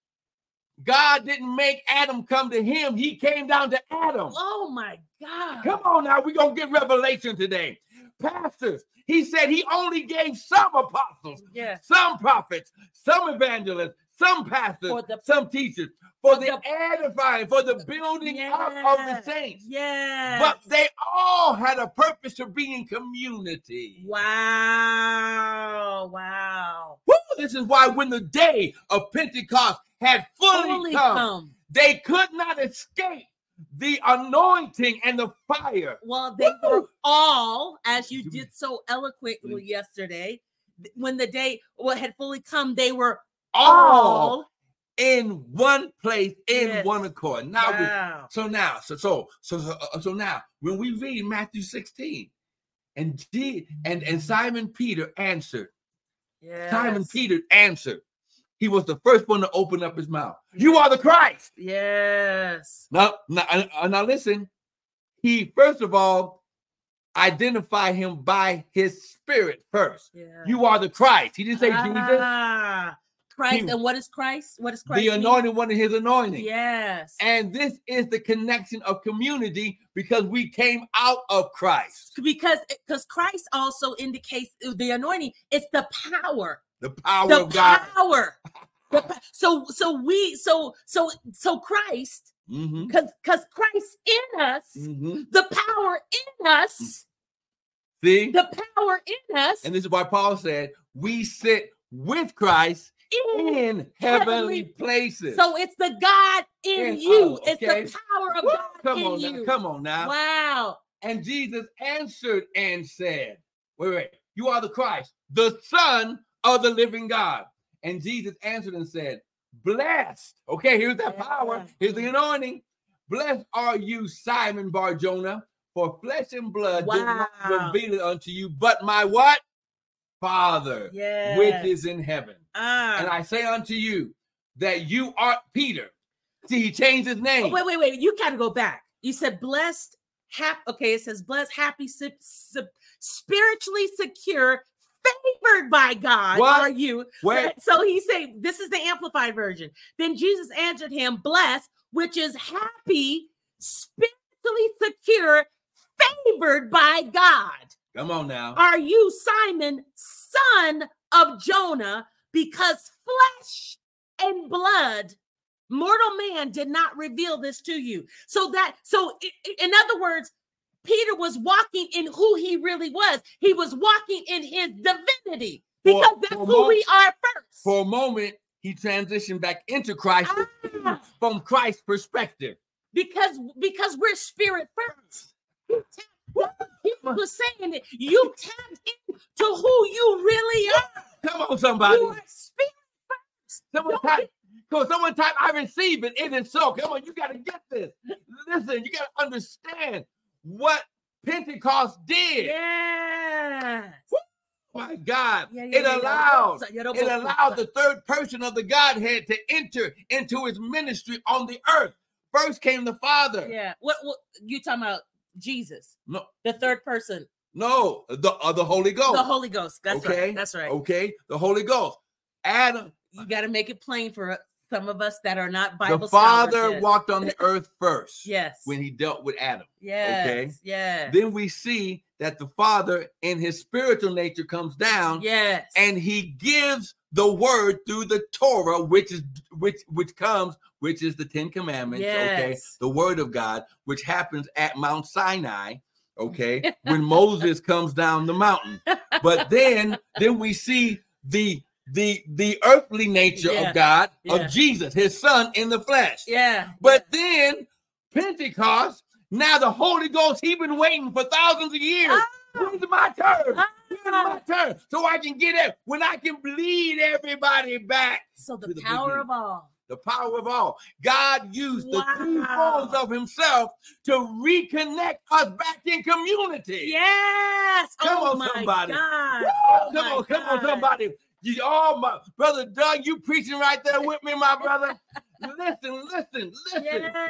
S1: God didn't make Adam come to him. He came down to Adam.
S2: Oh my God.
S1: Come on now. We're gonna get revelation today. Pastors, he said he only gave some apostles,
S2: yes.
S1: some prophets, some evangelists, some pastors,
S2: the,
S1: some teachers, for the, the edifying, for the building yes, up of the saints.
S2: Yes.
S1: But they all had a purpose to be in community.
S2: Wow. Wow.
S1: Woo, this is why when the day of Pentecost had fully, fully come, come, they could not escape the anointing and the fire.
S2: Well, they Woo. Were all, as you did so eloquently yesterday, when the day well, had fully come, they were all, all
S1: in one place, in
S2: Yes.
S1: one accord. Now,
S2: Wow.
S1: we, so now, so so so so, uh, so now, when we read Matthew sixteen, and G, and and Simon Peter answered.
S2: Yes.
S1: Simon Peter answered. He was the first one to open up his mouth. You are the Christ.
S2: Yes.
S1: Now, now, uh, now listen. He first of all identified him by his spirit first.
S2: Yeah.
S1: You are the Christ. He didn't say Jesus.
S2: Ah, Christ.
S1: He-
S2: and what is Christ? What is Christ?
S1: The
S2: mean?
S1: anointed one and his anointing.
S2: Yes.
S1: And this is the connection of community because we came out of Christ.
S2: because because Christ also indicates the anointing. It's the power.
S1: The power
S2: The
S1: of God.
S2: power. The pa- so so we so so so Christ
S1: Mm-hmm.
S2: because because Christ in us,
S1: Mm-hmm.
S2: the power in us,
S1: See?
S2: the power in us
S1: And this is why Paul said, we sit with Christ
S2: in
S1: in heavenly
S2: heavenly-
S1: places.
S2: So it's the God in
S1: In-
S2: you.
S1: oh,
S2: It's
S1: okay.
S2: the power of
S1: Woo!
S2: God
S1: Come
S2: in
S1: on
S2: you.
S1: now. Come on now.
S2: Wow.
S1: And Jesus answered and said, wait, wait, you are the Christ, the Son of the living God. And Jesus answered and said, blessed. Okay, here's that
S2: Yeah.
S1: power. Here's the anointing. Blessed are you, Simon Bar-Jonah, for flesh and blood did not
S2: Wow.
S1: reveal it unto you, but my what? Father,
S2: Yes.
S1: which is in heaven.
S2: Ah.
S1: And I say unto you that you are Peter. See, he changed his name.
S2: Oh, wait, wait, wait. You got to go back. You said blessed, happy. Okay, it says blessed, happy, si- si- spiritually secure, favored by God
S1: What?
S2: are you.
S1: Wait.
S2: So he said, this is the amplified version. Then Jesus answered him, blessed, which is happy, spiritually secure, favored by God.
S1: Come on now.
S2: Are you Simon, son of Jonah, because flesh and blood, mortal man, did not reveal this to you. So that, so i- i- in other words, Peter was walking in who he really was. He was walking in his divinity because
S1: For-
S2: that's
S1: for
S2: who
S1: mo-
S2: we are first.
S1: For a moment, he transitioned back into Christ
S2: Ah.
S1: from Christ's perspective.
S2: because because we're spirit first. You tap- He was saying that you tapped into who you really are.
S1: Come on, somebody.
S2: You are spirit first.
S1: Someone
S2: Don't
S1: type, come on, someone type, I receive it. It is so. Come on, you got to get this. Listen, you got to understand what Pentecost did.
S2: Yes.
S1: My God,
S2: Yeah, yeah,
S1: it
S2: yeah, yeah.
S1: allowed,
S2: Yeah, yeah,
S1: it
S2: yeah.
S1: allowed the third person of the Godhead to enter into his ministry on the earth. First came the Father.
S2: Yeah. What, what you talking about? Jesus,
S1: No,
S2: the third person,
S1: no, the uh, the Holy Ghost.
S2: the Holy Ghost. That's
S1: okay,
S2: right. That's right.
S1: Okay, the Holy Ghost. Adam,
S2: You got to make it plain for some of us that are not Bible
S1: the
S2: scholars
S1: Father
S2: yet.
S1: walked on the earth first.
S2: Yes.
S1: When he dealt with Adam.
S2: Yes.
S1: okay.
S2: Yes.
S1: Then we see that the Father in his spiritual nature comes down
S2: Yes.
S1: and he gives the word through the Torah, which is which which comes, which is the Ten Commandments, okay,
S2: Yes.
S1: the word of God, which happens at Mount Sinai, okay, when Moses comes down the mountain. But then then we see the the the earthly nature
S2: Yeah.
S1: of God,
S2: Yeah.
S1: of Jesus, his son in the flesh.
S2: yeah.
S1: But then Pentecost, now the Holy Ghost, he's been waiting for thousands of years.
S2: Ah.
S1: When's my turn?
S2: Ah.
S1: When's my turn? So I can get it when I can lead everybody back.
S2: So the
S1: to the
S2: power
S1: beginning.
S2: of all.
S1: The power of all. God used the three
S2: Wow.
S1: forms of himself to reconnect us back in community.
S2: Yes.
S1: Come
S2: oh
S1: on,
S2: my
S1: somebody.
S2: God.
S1: Woo!
S2: Oh
S1: come
S2: my
S1: on, come on,
S2: God.
S1: somebody. You, oh, my brother Doug, you preaching right there with me, my brother. Listen, listen, listen.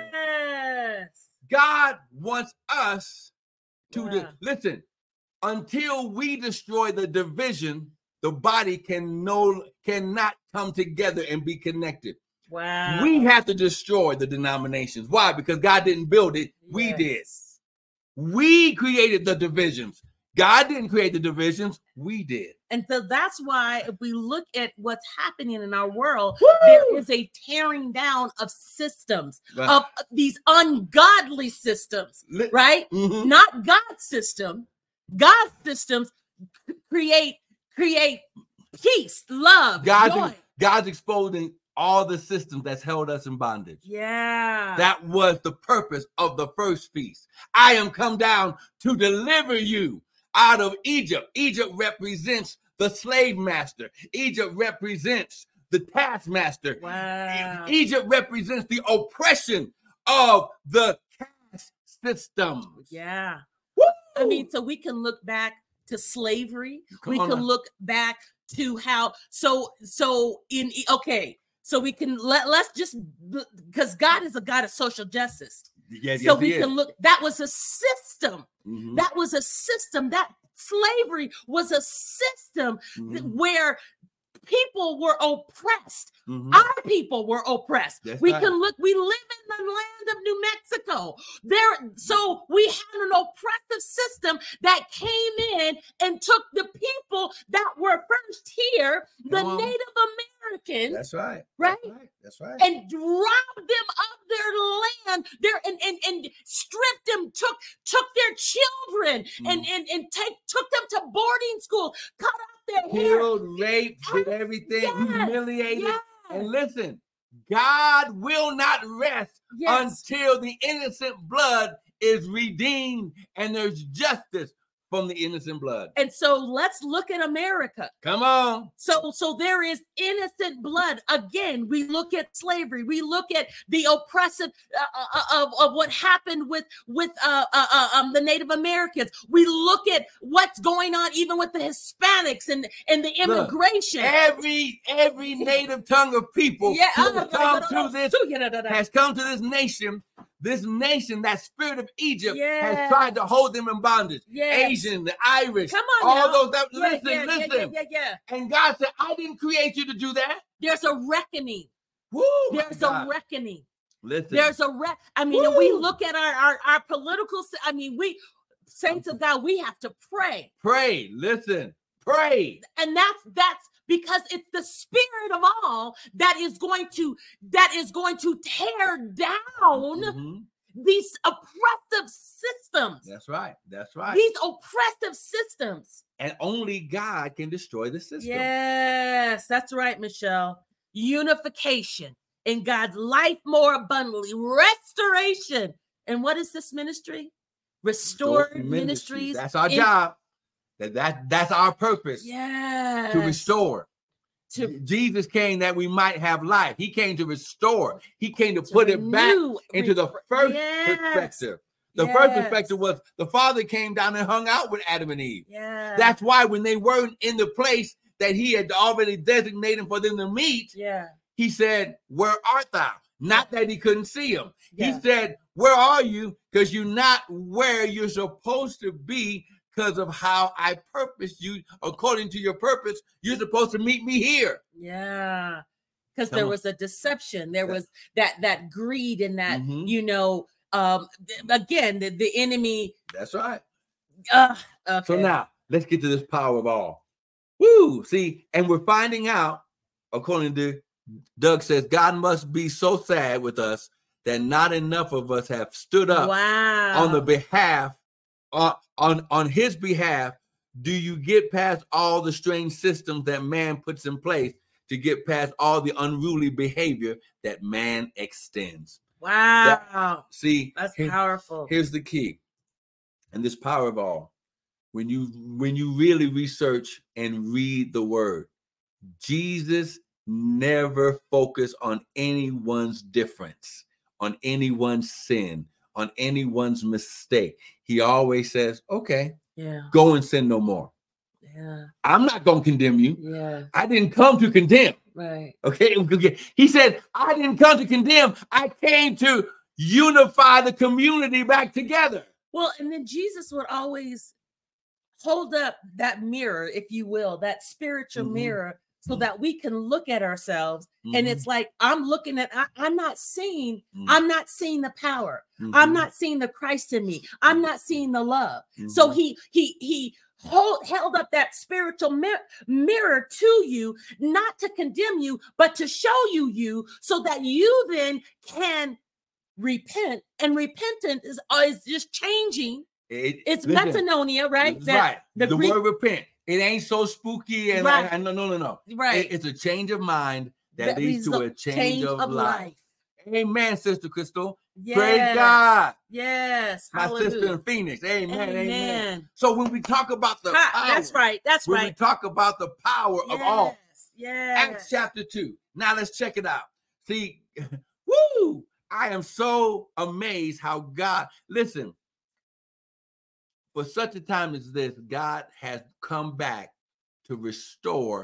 S2: Yes.
S1: God wants us to
S2: Yeah.
S1: de- listen. Until we destroy the division, the body can no cannot come together and be connected.
S2: Wow.
S1: We have to destroy the denominations. Why? Because God didn't build it. We
S2: Yes.
S1: did. We created the divisions. God didn't create the divisions. We did.
S2: And so that's why if we look at what's happening in our world,
S1: Woo!
S2: there is a tearing down of systems,
S1: Right.
S2: of these ungodly systems,
S1: Li-
S2: right?
S1: Mhm.
S2: Not God's system. God's systems create create peace, love,
S1: God's,
S2: joy.
S1: God's exposing all the systems that's held us in bondage.
S2: Yeah.
S1: That was the purpose of the first feast. I am come down to deliver you out of Egypt. Egypt represents the slave master. Egypt represents the taskmaster.
S2: Wow.
S1: Egypt represents the oppression of the caste system.
S2: Yeah.
S1: Woo!
S2: I mean, so we can look back to slavery.
S1: Come
S2: we
S1: on
S2: can
S1: now.
S2: look back to how so so in okay. So we can let let's just because God is a God of social justice.
S1: Yes,
S2: so
S1: yes,
S2: we
S1: he
S2: can
S1: is.
S2: look. That was a system.
S1: Mhm.
S2: That was a system. That slavery was a system th-
S1: Mhm.
S2: where people were oppressed.
S1: Mhm.
S2: Our people were oppressed.
S1: That's
S2: we
S1: right.
S2: can look, we live in the land of New Mexico. There, so we had an oppressive system that came in and took the people that were first here, the
S1: Come on.
S2: Native Americans,
S1: That's right.
S2: right?
S1: That's right. That's right.
S2: and robbed them of their land, their and, and, and stripped them, took took their children and,
S1: Mm.
S2: and, and take took them to boarding school, cut off their hair.
S1: Killed, raped, did everything,
S2: Yes,
S1: humiliated.
S2: yes.
S1: And listen, God will not rest
S2: Yes.
S1: until the innocent blood is redeemed and there's justice from the innocent blood.
S2: And so let's look at America.
S1: Come on.
S2: So, so there is innocent blood. Again, we look at slavery. We look at the oppressive uh, uh, of, of what happened with with uh, uh, uh, um, the Native Americans. We look at what's going on even with the Hispanics and, and the
S1: Look,
S2: immigration.
S1: Every every native tongue of people
S2: Yeah,
S1: who
S2: uh,
S1: has come to this
S2: yes.
S1: has come to this nation. This nation, that spirit of Egypt,
S2: Yes.
S1: has tried to hold them in bondage.
S2: Yes.
S1: Asian, the Irish,
S2: Come on
S1: all
S2: now.
S1: those that
S2: Yeah,
S1: listen,
S2: yeah, yeah,
S1: listen.
S2: yeah, yeah, yeah.
S1: And God said, I didn't create you to do that.
S2: There's a reckoning.
S1: Woo, my
S2: There's a
S1: God.
S2: reckoning.
S1: Listen.
S2: There's a re- I mean, and we
S1: Woo.
S2: look at our, our our political. si- I mean, we saints of God, we have to pray,
S1: Pray, listen, pray.
S2: and that's that's because it's the spirit of all that is going to that is going to tear down
S1: Mhm.
S2: these oppressive systems.
S1: That's right. That's right.
S2: These oppressive systems.
S1: And only God can destroy the system.
S2: Yes, that's right, Michelle. Unification in God's life more abundantly, restoration. And what is this ministry? Restored
S1: Restore
S2: Ministries.
S1: That's our
S2: in-
S1: job. That, that that's our purpose.
S2: Yes.
S1: To restore.
S2: To,
S1: Jesus came that we might have life. He came to restore. He came to,
S2: to
S1: put it back
S2: renew,
S1: into the
S2: refre-
S1: first
S2: Yes.
S1: perspective. The first
S2: Yes.
S1: perspective was the Father came down and hung out with Adam and Eve.
S2: Yeah.
S1: That's why when they weren't in the place that he had already designated for them to meet,
S2: yeah.
S1: he said, where art thou? Not that he couldn't see him.
S2: Yeah.
S1: He said, where are you? Because you're not where you're supposed to be because of how I purposed you. According to your purpose, you're supposed to meet me here.
S2: Yeah. Because
S1: Come
S2: there
S1: on.
S2: was a deception. There
S1: Yeah.
S2: was that that greed and that,
S1: Mhm.
S2: you know, um, th- again, the, the enemy.
S1: That's right.
S2: Uh, okay.
S1: So now let's get to this power of all. Woo! See, and we're finding out, according to Doug says, God must be so sad with us that not enough of us have stood up
S2: wow.
S1: on the behalf, uh, on on his behalf. Do you get past all the strange systems that man puts in place to get past all the unruly behavior that man extends?
S2: Wow.
S1: See,
S2: That's
S1: here-
S2: powerful.
S1: here's the key, and this power of all. When you when you really research and read the word, Jesus never focused on anyone's difference, on anyone's sin, on anyone's mistake. He always says, okay,
S2: Yeah.
S1: go and sin no more.
S2: Yeah.
S1: I'm not going to condemn you.
S2: Yeah.
S1: I didn't come to condemn.
S2: Right.
S1: Okay. Okay. He said, I didn't come to condemn. I came to unify the community back together.
S2: Well, and then Jesus would always hold up that mirror, if you will, that spiritual
S1: Mhm.
S2: mirror, so
S1: Mhm.
S2: that we can look at ourselves. And
S1: Mhm.
S2: it's like, I'm looking at, I, I'm not seeing,
S1: Mhm.
S2: I'm not seeing the power. I'm
S1: Mhm.
S2: not seeing the Christ in me. I'm
S1: Mhm.
S2: not seeing the love. So
S1: Mhm.
S2: he, he, he, Hold, held up that spiritual mir- mirror to you, not to condemn you, but to show you you, so that you then can repent. And repentant is, uh, is just changing.
S1: It-
S2: It's
S1: listen,
S2: metanoia, right?
S1: That's
S2: That-
S1: right.
S2: the
S1: The,
S2: Greek-
S1: word repent. It ain't so spooky and
S2: Right.
S1: like, no, no, no, no.
S2: Right.
S1: It- it's a change of mind that,
S2: That
S1: leads to
S2: result-
S1: a change, of, life. Amen, Sister Crystal.
S2: Yes.
S1: Praise God.
S2: Yes.
S1: My sister
S2: Hallelujah.
S1: in Phoenix. Amen, amen.
S2: Amen.
S1: So when we talk about the
S2: Ha,
S1: power,
S2: that's right. That's
S1: when we
S2: right.
S1: talk about the power of all,
S2: Yes, Yeah.
S1: Acts chapter two. Now let's check it out. See, woo! I am so amazed how God, listen, for such a time as this, God has come back to restore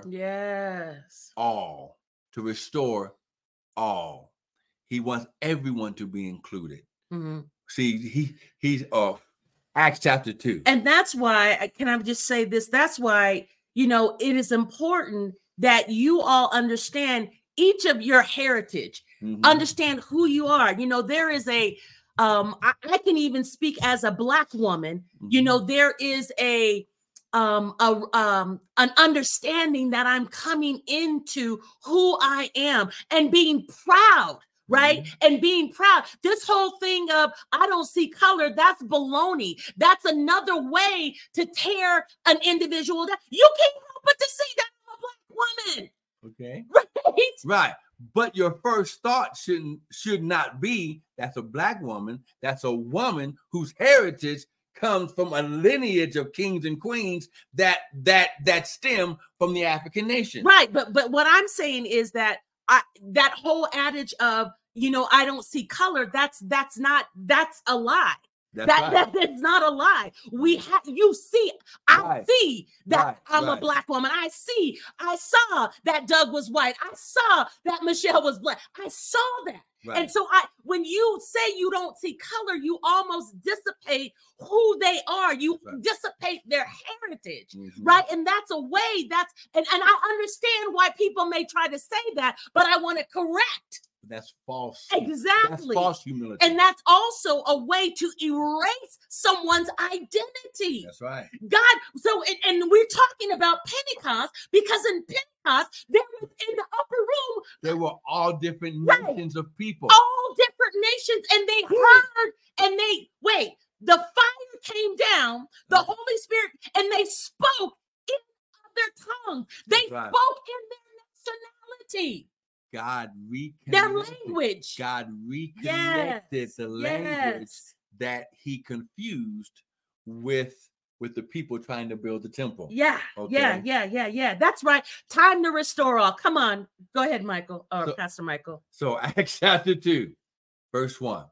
S2: Yes.
S1: all, to restore all. He wants everyone to be included.
S2: Mm-hmm.
S1: See, he he's uh Acts chapter two.
S2: And that's why, can I just say this? That's why, you know, it is important that you all understand each of your heritage, mm-hmm. understand who you are. You know, there is a, um, I, I can even speak as a Black woman, mm-hmm. you know, there is a, um, a, um, an understanding that I'm coming into who I am and being proud. Right. Mm-hmm. And being proud. This whole thing of I don't see color, that's baloney. That's another way to tear an individual down. You can't help but to see that I'm a Black woman.
S1: Okay.
S2: Right.
S1: Right. But your first thought shouldn't should not be that's a Black woman. That's a woman whose heritage comes from a lineage of kings and queens that that that stem from the African nation.
S2: Right. But but what I'm saying is that I, that whole adage of, you know, I don't see color, that's that's not, that's a lie. That's that, right. that is not a lie. We have, you see, I right. see that right. I'm right. a Black woman. I see, I saw that Doug was white. I saw that Michelle was Black. I saw that. Right. And so I, when you say you don't see color, you almost dissipate who they are. You right. dissipate their heritage, mm-hmm. right? And that's a way that's, and, and I understand why people may try to say that, but I want to correct.
S1: That's false.
S2: Exactly.
S1: That's false humility.
S2: And that's also a way to erase someone's identity.
S1: That's right.
S2: God, so, and, and we're talking about Pentecost because in Pentecost, there was in the upper room.
S1: There were all different
S2: right,
S1: nations of people.
S2: All different nations. And they heard and they, wait, the fire came down, the right. Holy Spirit, and they spoke in their tongue. They that's spoke right. in their nationality.
S1: God reconnected
S2: their language.
S1: God reconnected yes. the language
S2: yes.
S1: that he confused with with the people trying to build the temple.
S2: Yeah, okay. yeah, yeah, yeah, yeah. That's right. Time to restore all. Come on, go ahead, Michael or so, Pastor Michael.
S1: So Acts chapter two, verse one.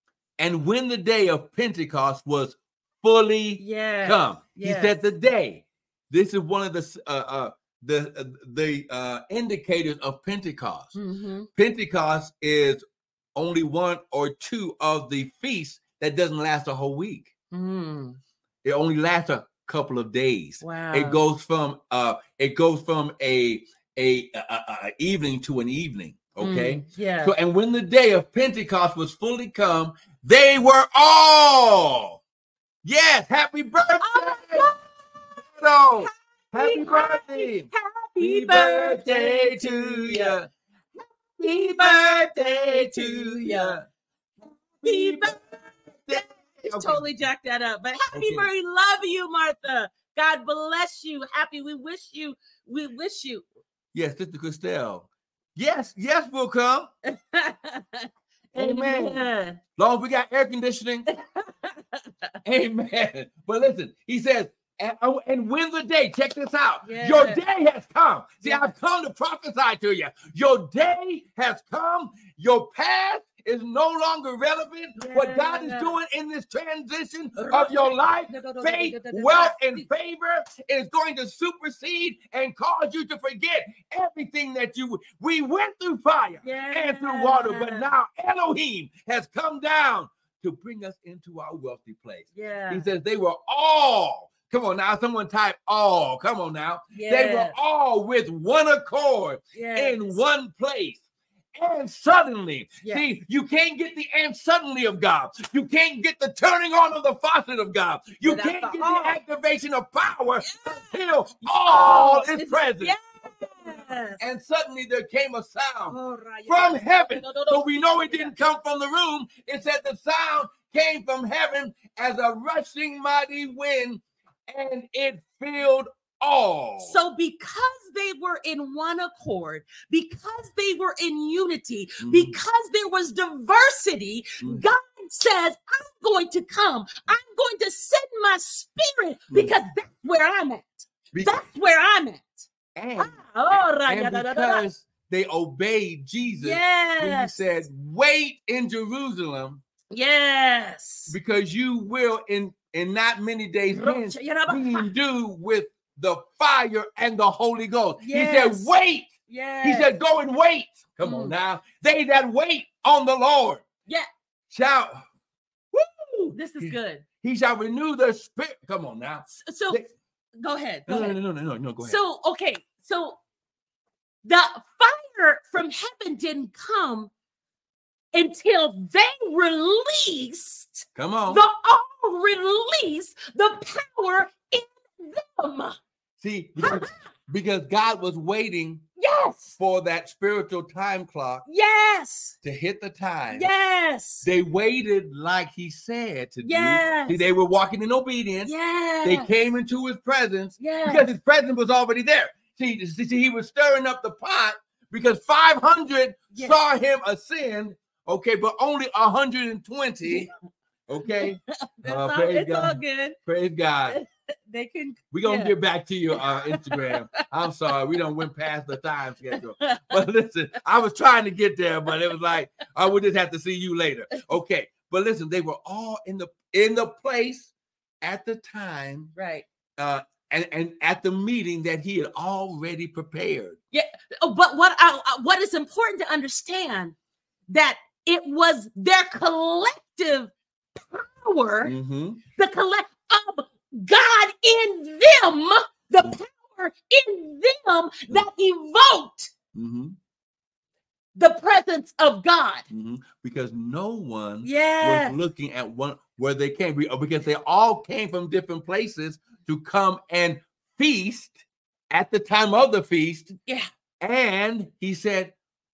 S1: And when the day of Pentecost was fully yes. come, yes. he said the day. This is one of the uh, uh, the uh, the uh, indicators of Pentecost. Mm-hmm. Pentecost is only one or two of the feasts that doesn't last a whole week. Mm. It only lasts a couple of days.
S2: Wow.
S1: It goes from uh it goes from a a, a, a evening to an evening. Okay.
S2: Mm, yeah.
S1: So and when the day of Pentecost was fully come, they were all yes. Happy birthday. Oh, Happy birthday!
S2: Happy birthday to
S1: you! Happy birthday to you! Happy birthday!
S2: Okay. Totally jacked that up, but happy okay. birthday! Love you, Martha. God bless you. Happy. We wish you. We wish you.
S1: Yes, Sister Christelle. Yes, yes, we'll come. Amen. Amen. Long as we got air conditioning. Amen. But listen, he says. And, and when the day, check this out, yeah. your day has come. See, yeah. I've come to prophesy to you. Your day has come. Your past is no longer relevant. Yeah. What God is doing in this transition of your life, faith, wealth, and favor is going to supersede and cause you to forget everything that you, we went through fire yeah. and through water, but now Elohim has come down to bring us into our wealthy place.
S2: Yeah.
S1: He says they were all Come on now, someone type all. Come on now.
S2: Yes.
S1: They were all with one accord
S2: yes.
S1: in one place. And suddenly, yes. see, you can't get the and suddenly of God. You can't get the turning on of the faucet of God. You Without can't the get all. the activation of power yes. until all is it's, present.
S2: Yes.
S1: And suddenly there came a sound oh, right. from heaven. No, no, no. So we know it didn't come from the room. It said the sound came from heaven as a rushing mighty wind. And it filled all.
S2: So because they were in one accord, because they were in unity, mm-hmm. because there was diversity, mm-hmm. God says, I'm going to come. I'm going to send my spirit because mm-hmm. that's where I'm at. Because, that's where I'm at.
S1: And,
S2: Ah, oh, ra-
S1: and
S2: ya- da- da- da- da.
S1: because they obeyed Jesus, when he
S2: Yes.
S1: said, wait in Jerusalem,
S2: Yes.
S1: because you will in, in not many days
S2: Ro-
S1: hence
S2: ya- da- ba-
S1: be endued with the fire and the Holy Ghost. He
S2: Yes.
S1: said, wait.
S2: Yes.
S1: He said, go and wait. Come
S2: Mm.
S1: on now. They that wait on the Lord
S2: Yeah.
S1: shall, woo,
S2: This is
S1: he,
S2: good.
S1: he shall renew their spirit. Come on now.
S2: So
S1: They-
S2: go ahead. Go
S1: no, no,
S2: ahead.
S1: no, no, no, no, go ahead.
S2: So, okay. So the fire from heaven didn't come until they released
S1: Come on.
S2: the all release the power in them.
S1: See, because, because God was waiting
S2: Yes.
S1: for that spiritual time clock
S2: Yes.
S1: to hit the time.
S2: Yes.
S1: They waited like he said to
S2: Yes.
S1: do. See, they were walking in obedience.
S2: Yes.
S1: They came into his presence
S2: Yes.
S1: because his presence was already there. See, see, see, he was stirring up the pot because five hundred
S2: Yes.
S1: saw him ascend, okay, but only one hundred twenty, okay?
S2: It's,
S1: Uh,
S2: all,
S1: praise
S2: it's all
S1: God.
S2: good.
S1: Praise God.
S2: They can.
S1: We're going to
S2: Yeah.
S1: get back to your uh, Instagram. I'm sorry. We don't went past the time schedule. But listen, I was trying to get there, but it was like, I would just have to see you later. Okay. But listen, they were all in the in the place at the time
S2: Right.
S1: uh, and, and at the meeting that he had already prepared.
S2: Oh, but what I, I- what is important to understand that it was their collective power,
S1: Mm-hmm.
S2: the collect of God in them, the power in them that evoked
S1: Mm-hmm.
S2: the presence of God.
S1: Mm-hmm. Because no one
S2: Yes.
S1: was looking at one where they came be- because they all came from different places to come and feast at the time of the feast.
S2: Yeah.
S1: And he said,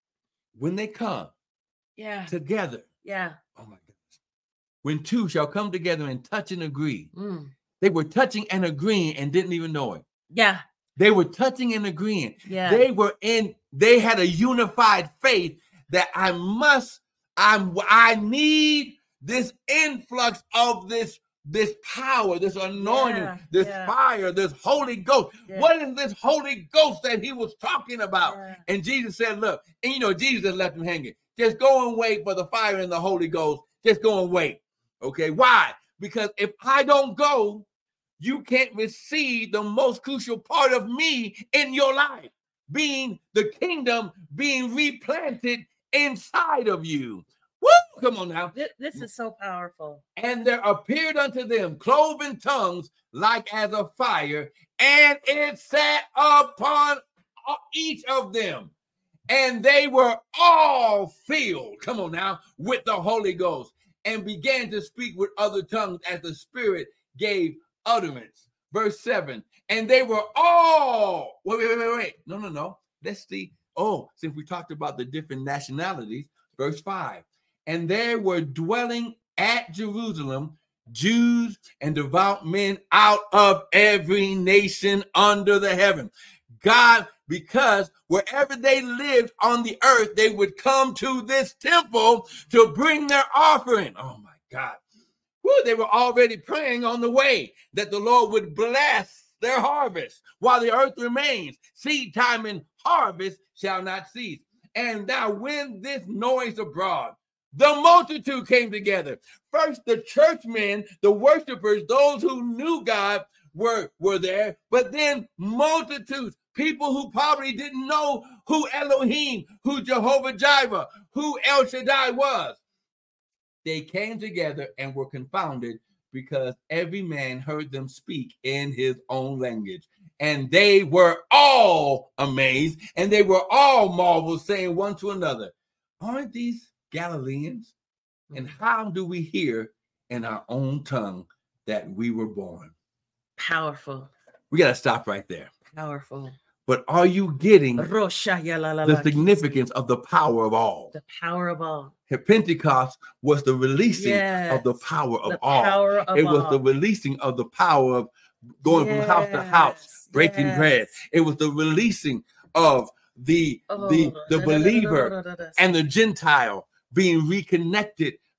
S1: when they come
S2: Yeah.
S1: together,
S2: Yeah.
S1: oh my goodness, when two shall come together and touch and agree,
S2: Mm.
S1: they were touching and agreeing and didn't even know it.
S2: Yeah.
S1: They were touching and agreeing.
S2: Yeah.
S1: They were in, they had a unified faith that I must, I'm, I need this influx of this, this power, this anointing,
S2: Yeah,
S1: this
S2: yeah.
S1: fire, this Holy Ghost.
S2: Yeah.
S1: What is this Holy Ghost that he was talking about?
S2: Yeah.
S1: And Jesus said, look, and you know, Jesus left him hanging. Just go and wait for the fire and the Holy Ghost. Just go and wait. Okay, why? Because if I don't go, you can't receive the most crucial part of me in your life, being the kingdom being replanted inside of you. Woo! Come on now.
S2: This, this is so powerful.
S1: And there appeared unto them cloven tongues like as a fire, and it sat upon each of them. And they were all filled, come on now, with the Holy Ghost, and began to speak with other tongues as the Spirit gave utterance. Verse seven. And they were all, wait, wait, wait, wait. No, no, no. Let's see. Oh, since we talked about the different nationalities, verse five. And there were dwelling at Jerusalem Jews and devout men out of every nation under the heaven. God, because wherever they lived on the earth, they would come to this temple to bring their offering. Oh my God. Woo, they were already praying on the way that the Lord would bless their harvest while the earth remains. Seed time and harvest shall not cease. And now when this noise abroad, the multitude came together. First, the churchmen, the worshipers, those who knew God were, were there, but then multitudes, people who probably didn't know who Elohim, who Jehovah Jireh, who El Shaddai was. They came together and were confounded because every man heard them speak in his own language. And they were all amazed, and they were all marveled, saying one to another, aren't these Galileans? And how do we hear in our own tongue that we were born?
S2: Powerful.
S1: We got to stop right there.
S2: Powerful.
S1: But are you getting
S2: Rosha ya la la
S1: the
S2: la.
S1: significance of the power of all?
S2: The power of all.
S1: Pentecost was the releasing
S2: Yes.
S1: of the power of
S2: The
S1: all.
S2: power of
S1: It was
S2: all.
S1: the releasing of the power of going from house to house,
S2: Yes,
S1: breaking
S2: yes.
S1: bread. It was the releasing of the,
S2: Oh,
S1: the, the
S2: da- da- da- da- da-
S1: believer
S2: da- da- da- da-
S1: and the Gentile being reconnected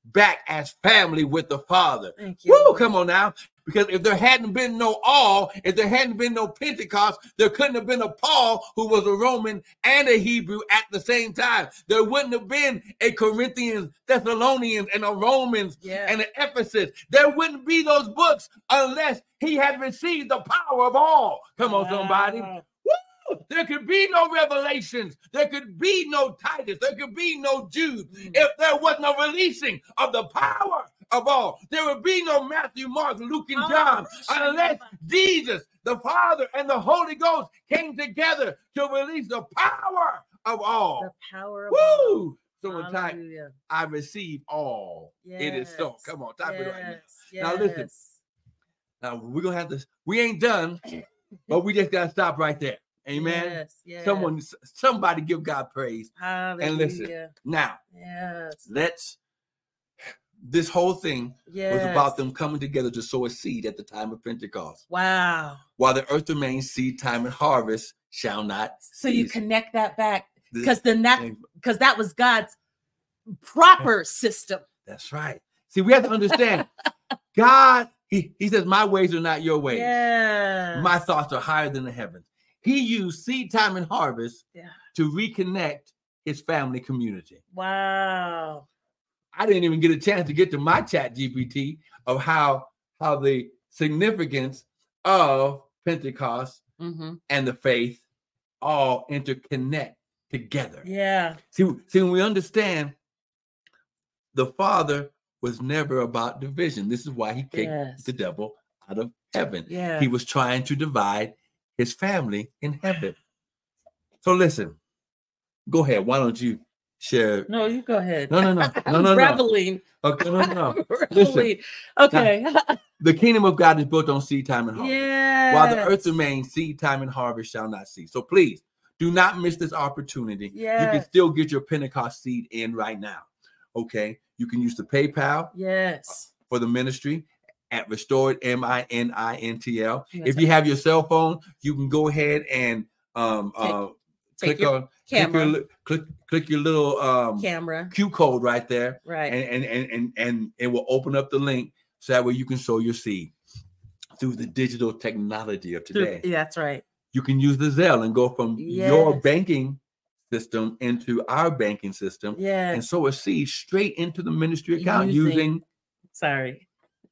S1: back as family with the Father.
S2: Thank you.
S1: Woo, come on now. Because if there hadn't been no all, if there hadn't been no Pentecost, there couldn't have been a Paul who was a Roman and a Hebrew at the same time. There wouldn't have been a Corinthians, Thessalonians, and a Romans
S2: Yeah.
S1: and an Ephesus. There wouldn't be those books unless he had received the power of all. Come on, somebody.
S2: Wow.
S1: Woo! There could be no Revelations. There could be no Titus. There could be no Jude
S2: Mm.
S1: if there was no releasing of the power of all. There would be no Matthew, Mark, Luke, and John
S2: Oh,
S1: unless Jesus, the Father, and the Holy Ghost came together to release the power of all.
S2: The power of all.
S1: Woo! Someone type,
S2: Hallelujah.
S1: I receive all. It is so.
S2: Yes.
S1: Come on, type it right now.
S2: Yes.
S1: Now listen.
S2: Yes.
S1: Now we're gonna have to, we ain't done, but we just gotta stop right there. Amen.
S2: Yes. Yes.
S1: Someone, somebody give God praise.
S2: Hallelujah.
S1: And listen. Now,
S2: Yes.
S1: let's, this whole thing
S2: Yes.
S1: was about them coming together to sow a seed at the time of Pentecost.
S2: Wow.
S1: While the earth remains, seed time and harvest shall not
S2: So you
S1: cease.
S2: connect that back
S1: This-
S2: because then that because that was God's proper system.
S1: That's right. See, we have to understand God, he, he says, my ways are not your ways.
S2: Yeah.
S1: My thoughts are higher than the heavens. He used seed time and harvest
S2: Yeah.
S1: to reconnect his family community.
S2: Wow.
S1: I didn't even get a chance to get to my chat G P T of how, how the significance of Pentecost
S2: Mm-hmm.
S1: and the faith all interconnect together.
S2: Yeah.
S1: See, see, when we understand the Father was never about division. This is why he kicked
S2: Yes.
S1: the devil out of heaven.
S2: Yeah.
S1: He was trying to divide his family in heaven. So listen, go ahead. Why don't you share?
S2: No, you go ahead.
S1: No, no, no, no,
S2: I'm
S1: no, no.
S2: reveling.
S1: Okay, no, no, no.
S2: I'm
S1: Listen.
S2: reveling. Okay.
S1: The kingdom of God is built on seed time and harvest.
S2: Yeah.
S1: While the earth remains, seed time and harvest shall not cease. So please do not miss this opportunity. You can
S2: Yes.
S1: still get your Pentecost seed in right now. Okay. You can use the PayPal
S2: Yes.
S1: for the ministry at Restored, M I N I N T L.
S2: That's
S1: If you have your cell phone, you can go ahead and um,
S2: Take-
S1: uh,
S2: Take
S1: click
S2: your
S1: on click
S2: camera.
S1: your, li- click, click your little um,
S2: camera.
S1: Q code right there,
S2: Right.
S1: and, and, and, and, and it will open up the link so that way you can sow your seed through the digital technology of today.
S2: Yeah, that's right.
S1: You can use the Zelle and go from your
S2: Yes.
S1: banking system into our banking system
S2: Yeah.
S1: and sow a seed straight into the ministry account
S2: Using-
S1: using
S2: Sorry.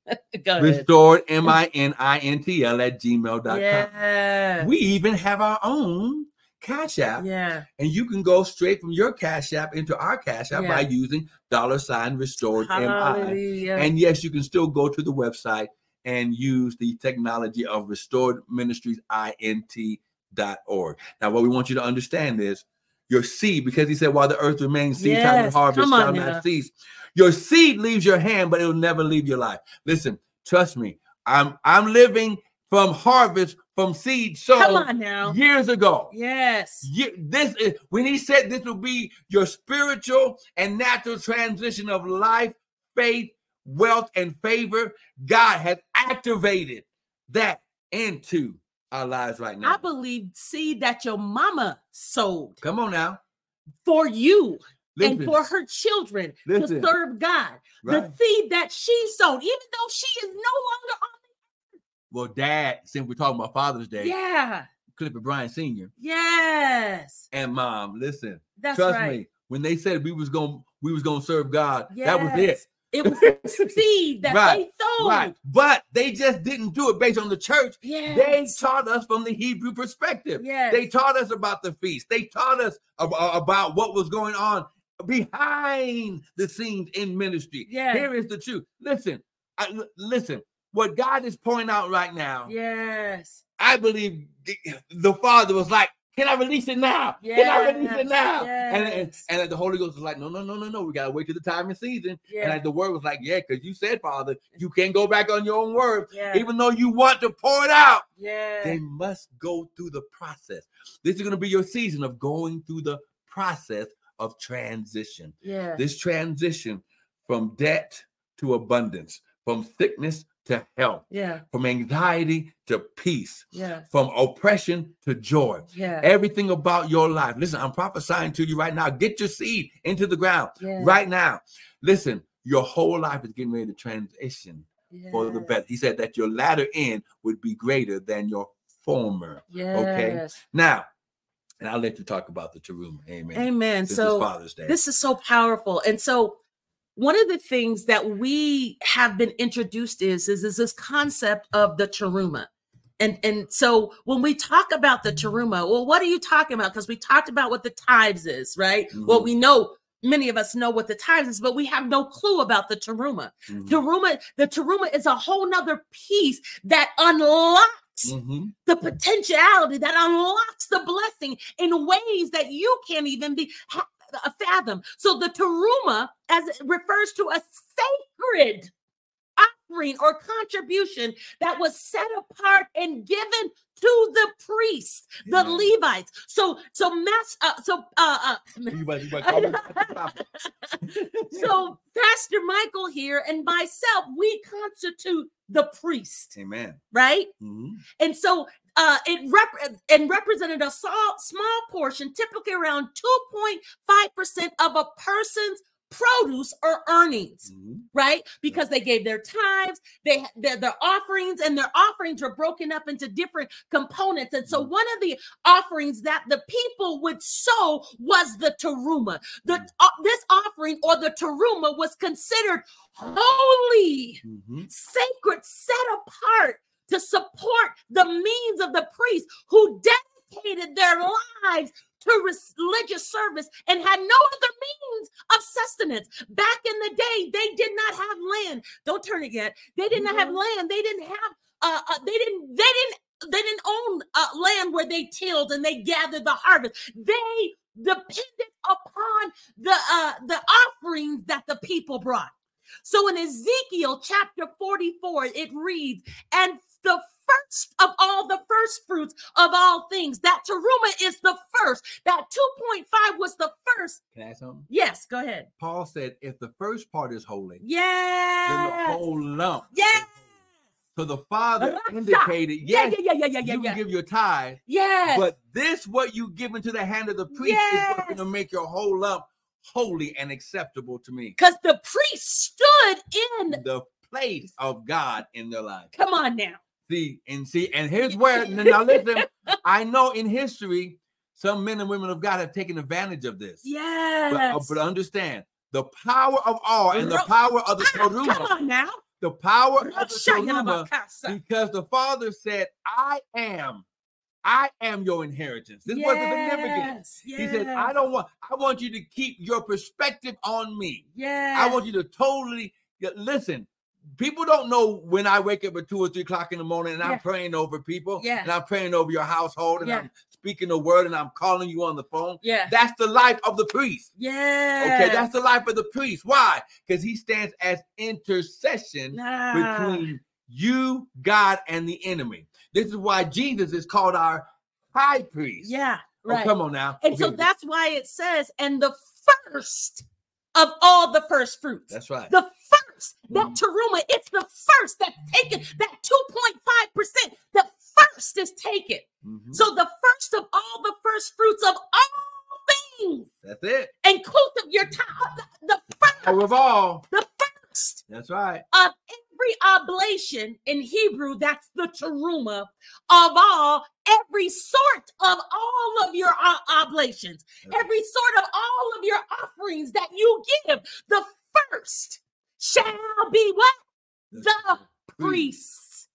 S2: Go ahead.
S1: Restored, M I N I N T L at gmail dot com.
S2: Yeah.
S1: We even have our own Cash App,
S2: Yeah.
S1: and you can go straight from your Cash App into our Cash App
S2: Yeah.
S1: by using dollar sign Restored M I.
S2: Hallelujah.
S1: And yes, you can still go to the website and use the technology of Restored Ministries Int dot org. Now, what we want you to understand is your seed, because he said, while the earth remains, seed time and
S2: Yes,
S1: harvest
S2: come
S1: shall
S2: on
S1: not
S2: now.
S1: cease. Your seed leaves your hand, but it will never leave your life. Listen, trust me, I'm I'm living from harvest from seed
S2: Come
S1: sown
S2: on now.
S1: years ago.
S2: Yes.
S1: Ye- This is when he said this will be your spiritual and natural transition of life, faith, wealth, and favor. God has activated that into our lives right now.
S2: I believe seed that your mama sowed
S1: Come on now.
S2: for you
S1: Listen,
S2: and for her children
S1: Listen.
S2: to serve God.
S1: right.
S2: The seed that she sowed, even though she is no longer on.
S1: Well, Dad, since we're talking about Father's Day,
S2: Yeah.
S1: Clifford Bryan Senior
S2: Yes.
S1: and Mom, listen,
S2: That's
S1: trust
S2: right.
S1: me, when they said we was gonna we was gonna serve God, that was it.
S2: Yes. It was the seed that
S1: Right,
S2: they sowed.
S1: Right. But they just didn't do it based on the church.
S2: Yes.
S1: They taught us from the Hebrew perspective.
S2: Yes.
S1: They taught us about the feast. They taught us ab- about what was going on behind the scenes in ministry.
S2: Yes.
S1: Here is the truth. Listen, I, l- listen, what God is pointing out right now,
S2: Yes.
S1: I believe the, the Father was like, can I release it now? Can I release it
S2: Yes,
S1: now? And, and,
S2: yes.
S1: and the Holy Ghost was like, no, no, no, no, no. We got to wait till the time and season.
S2: Yeah.
S1: And like the word was like, yeah, because you said, Father, you can't go back on your own word.
S2: Yeah.
S1: Even though you want to pour it out,
S2: Yeah.
S1: they must go through the process. This is going to be your season of going through the process of transition.
S2: Yeah.
S1: This transition from debt to abundance, from sickness to health,
S2: Yeah.
S1: from anxiety to peace,
S2: Yeah.
S1: from oppression to joy.
S2: Yeah.
S1: Everything about your life. Listen, I'm prophesying to you right now. Get your seed into the ground
S2: Yeah.
S1: right now. Listen, your whole life is getting ready to transition yes. for the best. He said that your latter end would be greater than your former. Yes. Okay. Now, and I'll let you talk about the teruma. Amen.
S2: Amen.
S1: Since
S2: so
S1: Father's Day.
S2: This is so powerful. And so one of the things that we have been introduced is, is, is this concept of the teruma. And, and so when we talk about the teruma, well, what are you talking about? Because we talked about what the tithes is, right? Mm-hmm. Well, we know, many of us know what the tithes is, but we have no clue about the teruma. Mm-hmm. Teruma, the teruma is a whole nother piece that unlocks mm-hmm. the potentiality, that unlocks the blessing in ways that you can't even be fathom. So the teruma, as it refers to a sacred offering or contribution that was set apart and given to the priests, the Amen. Levites. So, so, mass, uh, so, uh, uh, so, Pastor Michael here and myself, we constitute the priest.
S1: Amen.
S2: Right?
S1: Mm-hmm.
S2: And so, uh, it rep- and represented a small, small portion, typically around two point five percent of a person's produce or earnings, mm-hmm. right? Because they gave their tithes, they their, their offerings, and their offerings were broken up into different components. And so mm-hmm. one of the offerings that the people would sow was the teruma. The mm-hmm. uh, this offering or the teruma was considered holy, mm-hmm. sacred, set apart to support the means of the priests who dedicated their lives to religious service and had no other means of sustenance. Back in the day, they did not have land. Don't turn it yet. They did not have land. They didn't have. Uh, uh, they didn't. They didn't. They didn't own uh, land where they tilled and they gathered the harvest. They depended upon the uh, the offerings that the people brought. So in Ezekiel chapter forty-four, it reads, "And the first of all the first fruits of all things." That teruma is the first. That two point five was the first.
S1: Can I add something?
S2: Yes, go ahead.
S1: Paul said, if the first part is holy,
S2: yes,
S1: then the whole lump.
S2: Yes.
S1: So the Father indicated, yes, yeah, yeah, yeah, yeah, yeah, you
S2: yeah.
S1: can give your tithe.
S2: Yes.
S1: But this, what you give into the hand of the priest, yes. is what's going to make your whole lump holy and acceptable to me.
S2: Because the priest stood in
S1: the place of God in their life.
S2: Come on now.
S1: See, and see, and here's where, now listen, I know in history, some men and women of God have taken advantage of this.
S2: Yes.
S1: But, uh, but understand, the power of all and the power of the teruma.
S2: Come on now.
S1: The power of the teruma, because the Father said, I am, I am your inheritance. This yes. was significant. Yes. He said, I don't want, I want you to keep your perspective on me.
S2: Yes.
S1: I want you to totally, listen, people don't know when I wake up at two or three o'clock in the morning and yeah. I'm praying over people
S2: yeah.
S1: and I'm praying over your household and
S2: yeah.
S1: I'm speaking the word and I'm calling you on the phone.
S2: Yeah.
S1: That's the life of the priest.
S2: Yeah.
S1: Okay, that's the life of the priest. Why? Because he stands as intercession ah. between you, God, and the enemy. This is why Jesus is called our high priest.
S2: Yeah, right.
S1: Oh, come on now.
S2: And okay. so that's why it says, and the first of all the first fruits.
S1: That's right.
S2: The first, that mm. teruma, it's the first that's taken, that two point five percent, the first is taken. Mm-hmm. So the first of all the first fruits of all things.
S1: That's it.
S2: Inclusive your time, the, the first.
S1: Oh, of all.
S2: The first.
S1: That's right.
S2: Of every oblation in Hebrew, that's the teruma of all, every sort of all of your uh, oblations, okay. every sort of all of your offerings that you give, the first shall be what? That's the priests.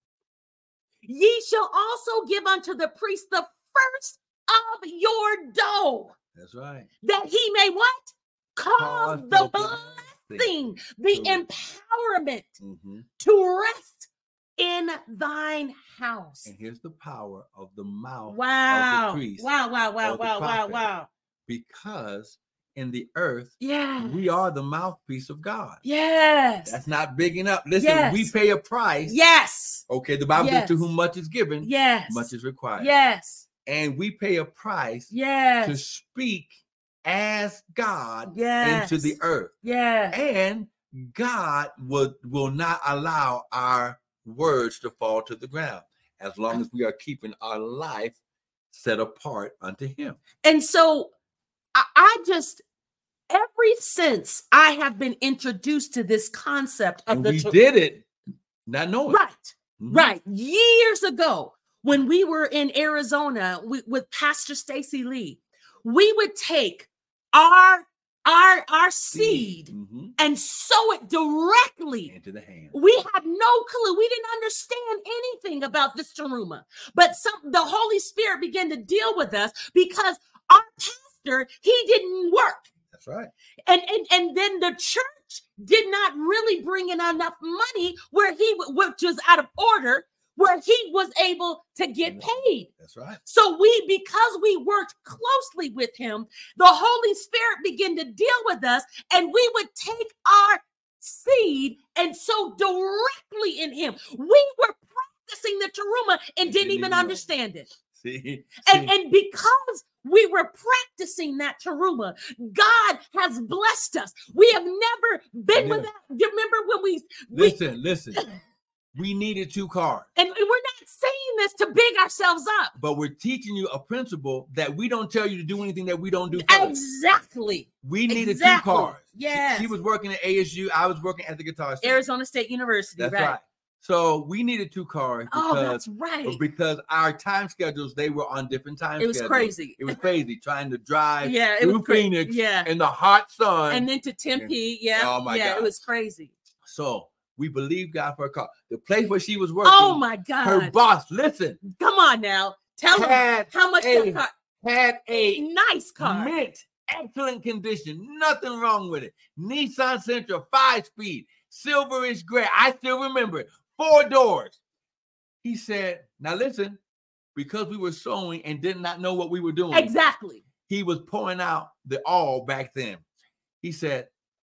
S2: Ye shall also give unto the priest the first of your dough.
S1: That's right.
S2: That he may what? Cause the blessing, the empowerment mm-hmm. to rest in thine house.
S1: And here's the power of the mouth
S2: wow.
S1: of the priest.
S2: Wow, wow, wow, wow, wow, wow.
S1: Because in the earth,
S2: yes.
S1: we are the mouthpiece of God.
S2: Yes.
S1: That's not big enough. Listen,
S2: yes.
S1: we pay a price.
S2: Yes.
S1: Okay, the Bible
S2: yes.
S1: says to whom much is given,
S2: yes.
S1: much is required.
S2: Yes.
S1: And we pay a price
S2: yes.
S1: to speak as God
S2: yes.
S1: into the earth.
S2: Yes.
S1: And God will, will not allow our words to fall to the ground as long as we are keeping our life set apart unto him.
S2: And so I, I just, ever since I have been introduced to this concept of
S1: And
S2: the
S1: we
S2: ter-
S1: did it, not knowing.
S2: right,
S1: Mhm.
S2: right, years ago when we were in Arizona we, with Pastor Stacy Lee, we would take our our our seed
S1: Mhm.
S2: and sow it directly
S1: Into the hand.
S2: We had no clue. We didn't understand anything about this teruma. But some the Holy Spirit began to deal with us because our pastor, he didn't work.
S1: That's right.
S2: And, and, and then the church did not really bring in enough money where he, which was out of order, where he was able to get paid.
S1: That's right.
S2: So we, because we worked closely with him, the Holy Spirit began to deal with us, and we would take our seed and sow directly in him. We were practicing the teruma and didn't even understand it.
S1: See?
S2: And, and because we were practicing that teruma, God has blessed us. We have never been
S1: Yeah.
S2: without. Do you remember when we, we
S1: Listen, listen. We needed two cars.
S2: and we're not saying this to big ourselves up.
S1: But we're teaching you a principle that we don't tell you to do anything that we don't do first.
S2: Exactly.
S1: We needed
S2: Exactly.
S1: two cars.
S2: Yes.
S1: She, she was working at A S U. I was working at the Guitar Center.
S2: Arizona State University.
S1: That's
S2: right.
S1: right. So we needed two cars
S2: Oh,
S1: because,
S2: that's right.
S1: because our time schedules, they were on different time
S2: It was
S1: schedules.
S2: crazy.
S1: It was crazy trying to drive
S2: Yeah, it
S1: through
S2: was cra-
S1: Phoenix
S2: yeah.
S1: in the hot sun.
S2: And then to Tempe. Yeah.
S1: Oh, my
S2: yeah,
S1: God.
S2: it was crazy.
S1: So we believed God for a car. The place where she was working,
S2: Oh my God.
S1: her boss, listen,
S2: Come on now. Tell them
S1: had
S2: how much
S1: a,
S2: that car.
S1: had a
S2: Nice car.
S1: mint, excellent condition, nothing wrong with it. Nissan Sentra, five speed, silverish gray. I still remember it. Four doors. He said, now listen, because we were sewing and did not know what we were doing,
S2: Exactly.
S1: he was pouring out the all back then. He said,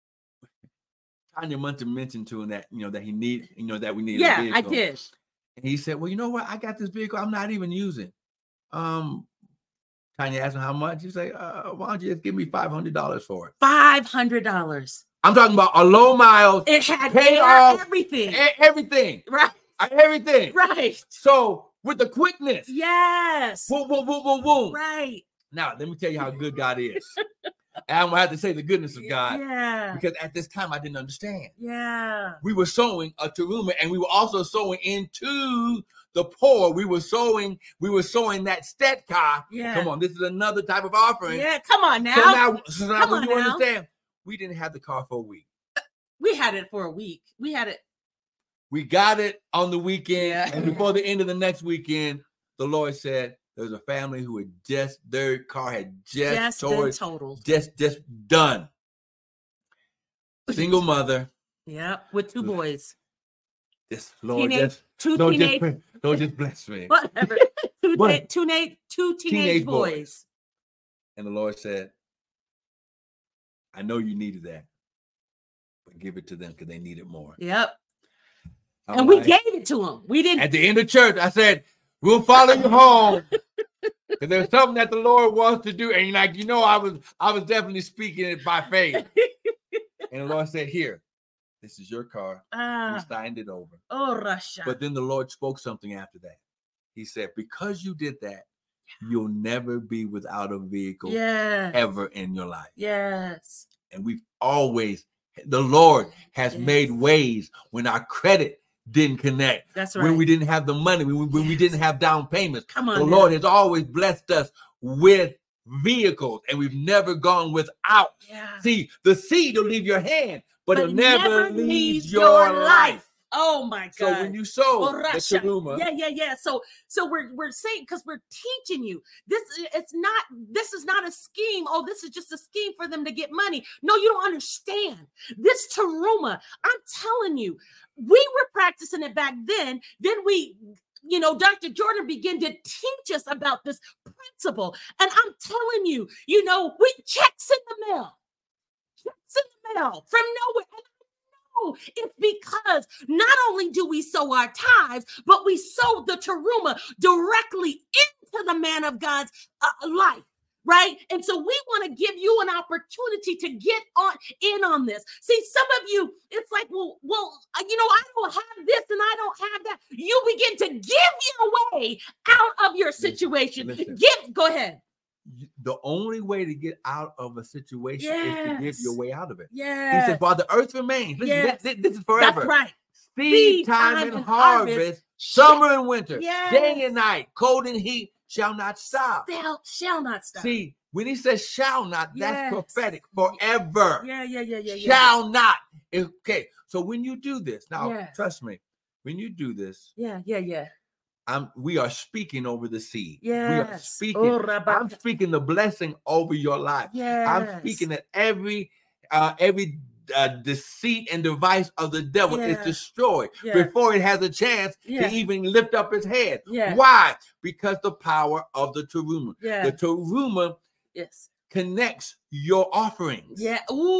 S1: Tanya Munson mentioned to him that, you know, that he need, you know, that we needed a
S2: Yeah,
S1: vehicle.
S2: I did.
S1: And he said, well, you know what? I got this vehicle I'm not even using. Um, Tanya asked him how much. He said, uh, why don't you just give me five hundred dollars for it?
S2: Five hundred dollars.
S1: I'm talking about a low miles,
S2: It had
S1: Pay
S2: air,
S1: off
S2: everything.
S1: e- everything,
S2: Right.
S1: everything.
S2: Right.
S1: So with the quickness,
S2: Yes.
S1: boom, boom, boom, boom, boom.
S2: Right.
S1: Now, let me tell you how good God is. And I'm going to have to say the goodness of God
S2: Yeah.
S1: because at this time I didn't understand.
S2: Yeah.
S1: We were sowing a teruma and we were also sowing into the poor. We were sowing, we were sowing that stet car.
S2: Yeah.
S1: Come on, this is another type of offering.
S2: Yeah. Come on now.
S1: So now, so now
S2: Come
S1: when
S2: on
S1: you
S2: now.
S1: understand, we didn't have the car for a week.
S2: We had it for a week. We had it.
S1: We got it on the weekend,
S2: Yeah.
S1: and before the end of the next weekend, the Lord said there was a family who had just, their car had just,
S2: Just been
S1: towards,
S2: totaled.
S1: just, just done. Single mother.
S2: Yep. With two boys.
S1: This Lord,
S2: Teenage-
S1: just,
S2: Two
S1: Lord,
S2: teenage.
S1: just, Lord, just bless me.
S2: Whatever. Two,
S1: What?
S2: ta- two, na- two teenage,
S1: Teenage boys.
S2: boys.
S1: And the Lord said, I know you needed that, but give it to them because they need it more.
S2: Yep.
S1: I'm
S2: and we
S1: like-
S2: gave it to them. We didn't.
S1: At the end of church, I said, we'll follow you home. Because there's something that the Lord wants to do. And like, you know, I was I was definitely speaking it by faith. And the Lord said, here, this is your car. We
S2: Ah,
S1: signed it over.
S2: oh, Russia.
S1: But then the Lord spoke something after that. He said, because you did that, you'll never be without a vehicle
S2: Yes.
S1: ever in your life.
S2: Yes.
S1: And we've always, the Lord has
S2: Yes.
S1: made ways when our credit didn't connect,
S2: That's right.
S1: when we didn't have the money, when we, when we didn't have down payments.
S2: Come on.
S1: The
S2: now.
S1: Lord has always blessed us with vehicles, and we've never gone without.
S2: Yeah.
S1: See, the seed will leave your hand, but,
S2: But
S1: it'll
S2: it
S1: never,
S2: never
S1: leave
S2: leaves
S1: your,
S2: your
S1: life.
S2: life. Oh my God.
S1: So when you sow
S2: Oh,
S1: the
S2: Russia.
S1: teruma,
S2: Yeah, yeah, yeah. So, so we're we're saying because we're teaching you this. It's not. This is not a scheme. Oh, this is just a scheme for them to get money. No, you don't understand. This teruma. I'm telling you, we were practicing it back then. Then we, you know, Doctor Jordan began to teach us about this principle, and I'm telling you, you know, we checks in the mail, checks in the mail from nowhere. And it's because not only do we sow our tithes, but we sow the teruma directly into the man of God's uh, life, right? And so we want to give you an opportunity to get on in on this. See, some of you, it's like, well, well, uh, you know, I don't have this and I don't have that. You begin to give your way out of your situation.
S1: listen.
S2: Give, go ahead.
S1: the only way to get out of a situation is to give
S2: Yes.
S1: your way out of it.
S2: Yeah.
S1: He said, while the earth remains, listen,
S2: Yes.
S1: this, this is forever.
S2: That's right.
S1: Seed time and harvest, summer and winter,
S2: Yes.
S1: day and night, cold and heat shall not stop.
S2: Shall, shall not stop.
S1: See, when he says shall not,
S2: Yes.
S1: that's prophetic forever.
S2: Yeah, yeah, yeah, yeah, yeah.
S1: Shall not. Okay, so when you do this, now
S2: Yes.
S1: trust me, when you do this,
S2: Yeah, yeah, yeah.
S1: I'm, we are speaking over the seed.
S2: Yes.
S1: We are speaking.
S2: Oh,
S1: I'm
S2: Rabba.
S1: speaking the blessing over your life.
S2: Yes.
S1: I'm speaking that every uh, every uh, deceit and device of the devil
S2: Yeah.
S1: is destroyed
S2: Yeah.
S1: before it has a chance
S2: Yeah.
S1: to even lift up its head.
S2: Yeah.
S1: Why? Because the power of the teruma.
S2: Yeah.
S1: The teruma
S2: Yes.
S1: connects your offerings.
S2: Yeah.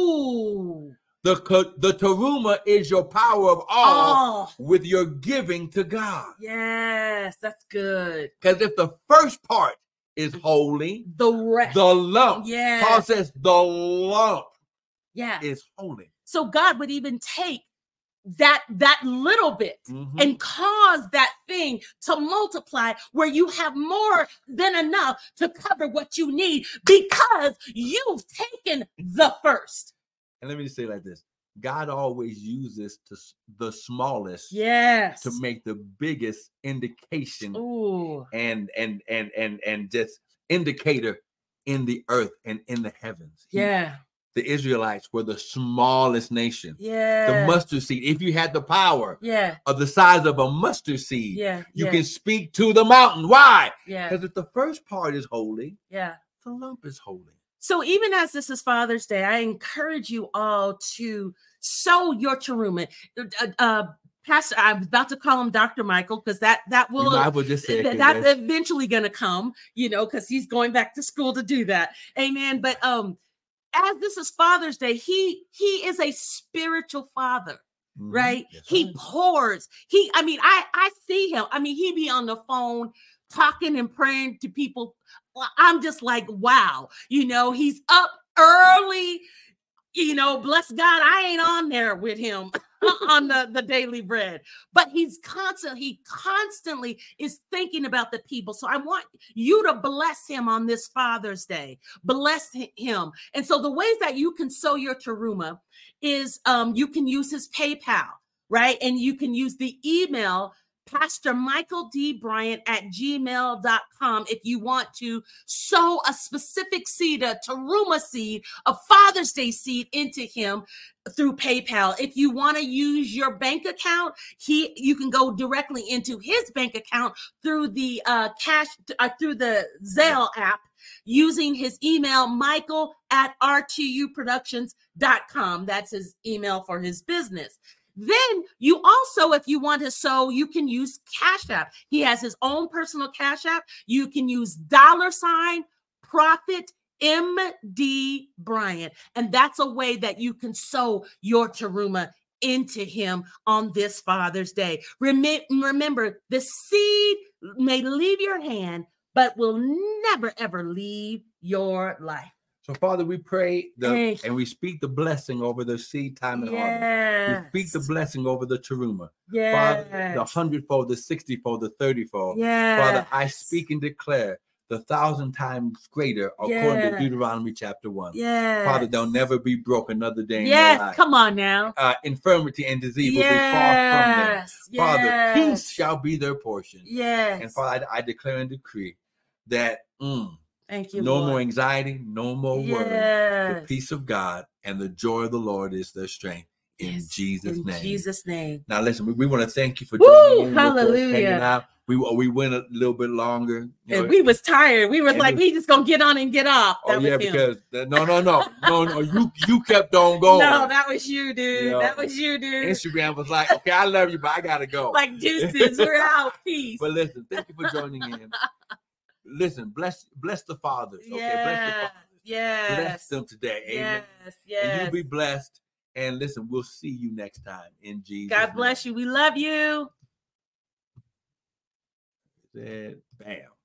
S2: Ooh.
S1: The co- the teruma is your power of all
S2: Oh.
S1: with your giving to God.
S2: Yes, that's good.
S1: Because if the first part is holy,
S2: The rest.
S1: the lump,
S2: Yeah.
S1: Paul says the lump
S2: Yeah.
S1: is holy.
S2: So God would even take that that little bit
S1: Mhm.
S2: and cause that thing to multiply where you have more than enough to cover what you need because you've taken the first.
S1: And let me just say it like this: God always uses to s- the smallest
S2: Yes.
S1: to make the biggest indication
S2: Ooh.
S1: and and and and and just indicator in the earth and in the heavens. He-
S2: Yeah.
S1: the Israelites were the smallest nation.
S2: Yeah.
S1: The mustard seed. If you had the power
S2: Yeah.
S1: of the size of a mustard seed,
S2: Yeah.
S1: you
S2: yeah,
S1: can speak to the mountain. Why?
S2: Yeah.
S1: Because if the first part is holy,
S2: Yeah.
S1: the lump is holy.
S2: So even as this is Father's Day, I encourage you all to sow your teruma. Uh, uh, Pastor, I'm about to call him Doctor Michael because that that
S1: You
S2: will
S1: might as well just say it,
S2: that,
S1: 'cause
S2: that's
S1: that's-
S2: eventually going to come, you know, because he's going back to school to do that. Amen. But um, as this is Father's Day, he he is a spiritual father.
S1: Mhm.
S2: Right?
S1: That's
S2: He
S1: right.
S2: pours. He, I mean, I I see him. I mean, he be on the phone talking and praying to people. Well, I'm just like, wow, you know, he's up early. You know, bless God, I ain't on there with him on the, the daily bread, but he's constant, he constantly is thinking about the people. So I want you to bless him on this Father's Day. Bless hi- him. And so the ways that you can sow your teruma is um, you can use his PayPal, right? And you can use the email Pastor Michael D. Bryant at gmail dot com if you want to sow a specific seed, a teruma seed, a Father's Day seed into him through PayPal. If you want to use your bank account, he you can go directly into his bank account through the uh, cash uh, through the Zelle app using his email, Michael at r t u productions dot com. That's his email for his business. Then you also, if you want to sow, you can use Cash App. He has his own personal Cash App. You can use dollar sign Prophet M D Bryant. And that's a way that you can sow your teruma into him on this Father's Day. Remi- remember, the seed may leave your hand, but will never, ever leave your life.
S1: So, Father, we pray the,
S2: Thank
S1: and we speak the blessing over the seed time and harvest.
S2: Yes.
S1: We speak the blessing over the teruma.
S2: Yes.
S1: Father, the hundredfold, the sixtyfold, the thirtyfold.
S2: Yes.
S1: Father, I speak and declare the thousand times greater according to
S2: Yes.
S1: Deuteronomy chapter one.
S2: Yes.
S1: Father, they'll never be broke another day in
S2: Yes,
S1: your life.
S2: come on now.
S1: Uh, infirmity and disease will be far from them.
S2: Yes.
S1: Father,
S2: yes.
S1: peace shall be their portion.
S2: Yes.
S1: And Father, I, I declare and decree that mm,
S2: Thank you,
S1: no
S2: Lord.
S1: more anxiety, no more worry.
S2: Yes.
S1: The peace of God and the joy of the Lord is their strength. In
S2: Yes.
S1: Jesus'
S2: In
S1: name.
S2: Jesus' name.
S1: Now, listen, we, we want to thank you for
S2: Woo,
S1: joining in with us,
S2: hallelujah.
S1: hanging out. We we went a little bit longer. You know,
S2: And we was tired. We was
S1: and
S2: like,
S1: we-
S2: we just gonna get on and get off.
S1: oh
S2: That
S1: yeah,
S2: was him.
S1: because the, no, no, no, no, no. You you kept on going.
S2: No, that was you, dude.
S1: You know,
S2: that was you, dude.
S1: Instagram was like, okay, I love you, but I gotta go.
S2: Like deuces, we're out. Peace.
S1: But listen, thank you for joining in. Listen, bless bless the fathers. Okay, bless the
S2: Yes.
S1: fathers.
S2: Yes.
S1: Bless them today. Amen.
S2: Yes.
S1: And you
S2: Yes.
S1: be blessed. And listen, we'll see you next time in Jesus.
S2: God bless you. We love you.
S1: Said, bam.